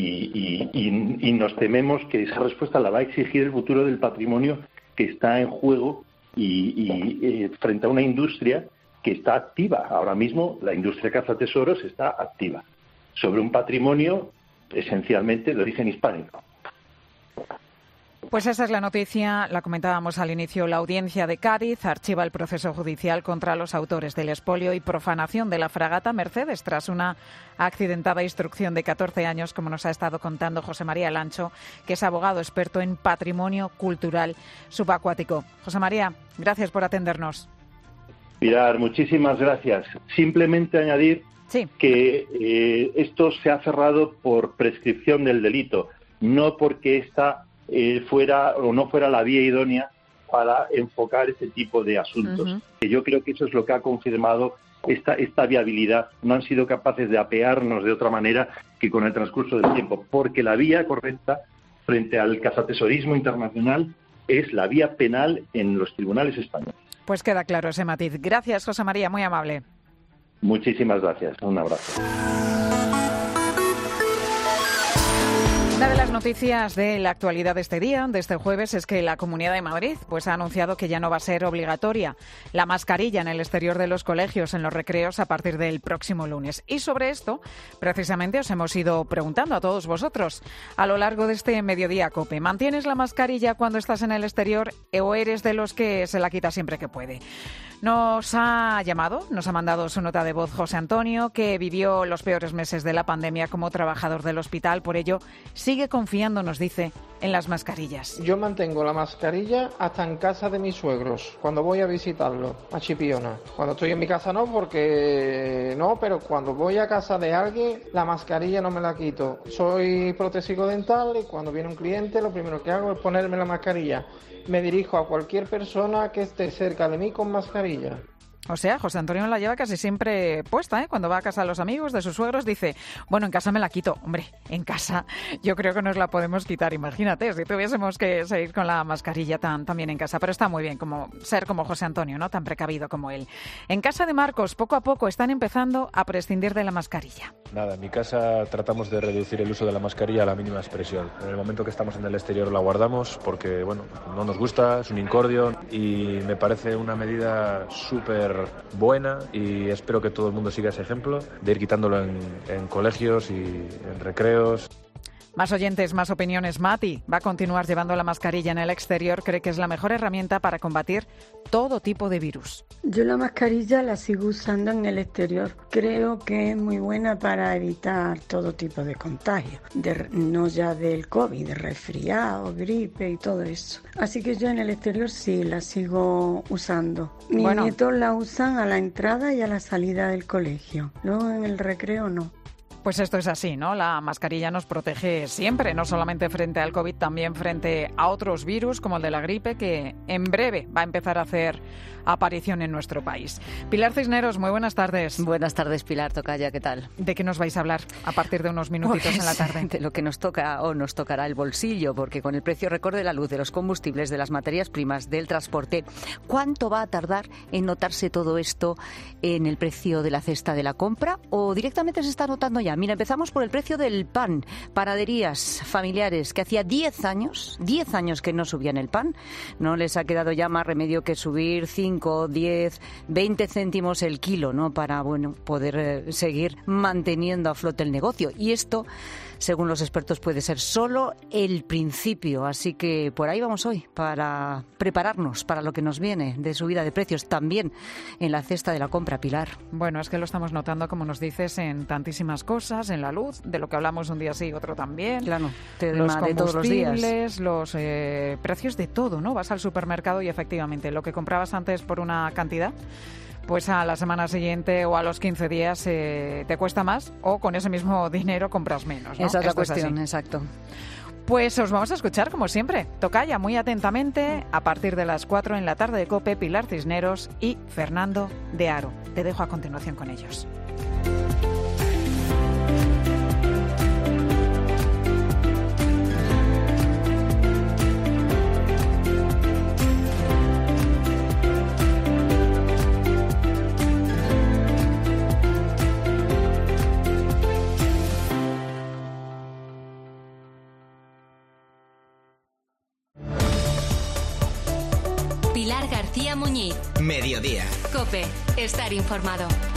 y nos tememos que esa respuesta la va a exigir el futuro del patrimonio que está en juego y frente a una industria que está activa. Ahora mismo la industria cazatesoros está activa sobre un patrimonio esencialmente de origen hispánico. Pues esa es la noticia, la comentábamos al inicio. La Audiencia de Cádiz archiva el proceso judicial contra los autores del expolio y profanación de la fragata Mercedes tras una accidentada instrucción de 14 años, como nos ha estado contando José María Lancho, que es abogado experto en patrimonio cultural subacuático. José María, gracias por atendernos. Pilar, muchísimas gracias. Simplemente añadir que esto se ha cerrado por prescripción del delito, no porque esta fuera o no fuera la vía idónea para enfocar este tipo de asuntos. Que yo creo que eso es lo que ha confirmado esta viabilidad. No han sido capaces de apearnos de otra manera que con el transcurso del tiempo, porque la vía correcta frente al cazatesorismo internacional es la vía penal en los tribunales españoles. Pues queda claro ese matiz. Gracias, José María, muy amable. Muchísimas gracias. Un abrazo. Una de las noticias de la actualidad de este día, de este jueves, es que la Comunidad de Madrid ha anunciado que ya no va a ser obligatoria la mascarilla en el exterior de los colegios, en los recreos, a partir del próximo lunes. Y sobre esto, precisamente, os hemos ido preguntando a todos vosotros a lo largo de este Mediodía COPE. ¿Mantienes la mascarilla cuando estás en el exterior o eres de los que se la quita siempre que puede? Nos ha llamado, nos ha mandado su nota de voz José Antonio, que vivió los peores meses de la pandemia como trabajador del hospital. Por ello, sigue confiando, nos dice, en las mascarillas. Yo mantengo la mascarilla hasta en casa de mis suegros, cuando voy a visitarlo, a Chipiona. Cuando estoy en mi casa no, pero cuando voy a casa de alguien, la mascarilla no me la quito. Soy protésico dental y cuando viene un cliente, lo primero que hago es ponerme la mascarilla. Me dirijo a cualquier persona que esté cerca de mí con mascarilla. O sea, José Antonio la lleva casi siempre puesta, ¿eh? Cuando va a casa de los amigos, de sus suegros, dice, bueno, en casa me la quito. Hombre, en casa yo creo que nos la podemos quitar. Imagínate, si tuviésemos que seguir con la mascarilla también en casa. Pero está muy bien ser como José Antonio, ¿no? Tan precavido como él. En casa de Marcos, poco a poco están empezando a prescindir de la mascarilla. Nada, en mi casa tratamos de reducir el uso de la mascarilla a la mínima expresión. En el momento que estamos en el exterior la guardamos porque, bueno, no nos gusta, es un incordio y me parece una medida súper buena y espero que todo el mundo siga ese ejemplo de ir quitándolo en colegios y en recreos. Más oyentes, más opiniones. Mati va a continuar llevando la mascarilla en el exterior. Cree que es la mejor herramienta para combatir todo tipo de virus. Yo la mascarilla la sigo usando en el exterior. Creo que es muy buena para evitar todo tipo de contagios. No ya del COVID, de resfriado, gripe y todo eso. Así que yo en el exterior sí la sigo usando. Mis nietos la usan a la entrada y a la salida del colegio. Luego en el recreo no. Pues esto es así, ¿no? La mascarilla nos protege siempre, no solamente frente al COVID, también frente a otros virus como el de la gripe, que en breve va a empezar a hacer aparición en nuestro país. Pilar Cisneros, muy buenas tardes. Buenas tardes, Pilar Tocaya, ¿qué tal? ¿De qué nos vais a hablar a partir de unos minutitos en la tarde? De lo que nos toca o nos tocará el bolsillo, porque con el precio récord de la luz, de los combustibles, de las materias primas, del transporte, ¿cuánto va a tardar en notarse todo esto en el precio de la cesta de la compra? ¿O directamente se está notando ya? Mira, empezamos por el precio del pan. Panaderías familiares que hacía 10 años que no subían el pan. No les ha quedado ya más remedio que subir 5, 10, 20 céntimos el kilo, ¿no? Para, bueno, poder seguir manteniendo a flote el negocio. Y esto, según los expertos, puede ser solo el principio. Así que por ahí vamos hoy, para prepararnos para lo que nos viene de subida de precios también en la cesta de la compra, Pilar. Bueno, es que lo estamos notando, como nos dices, en tantísimas cosas, en la luz, de lo que hablamos un día sí, otro también. Claro, los de todos los días. Los precios de todo, ¿no? Vas al supermercado y efectivamente lo que comprabas antes por una cantidad, pues a la semana siguiente o a los 15 días te cuesta más, o con ese mismo dinero compras menos, ¿no? Esa es la cuestión, exacto. Pues os vamos a escuchar, como siempre. Tocaya, muy atentamente, a partir de las 4 en la tarde de COPE, Pilar Cisneros y Fernando de Aro. Te dejo a continuación con ellos. Pilar García Muñiz. Mediodía. COPE. Estar informado.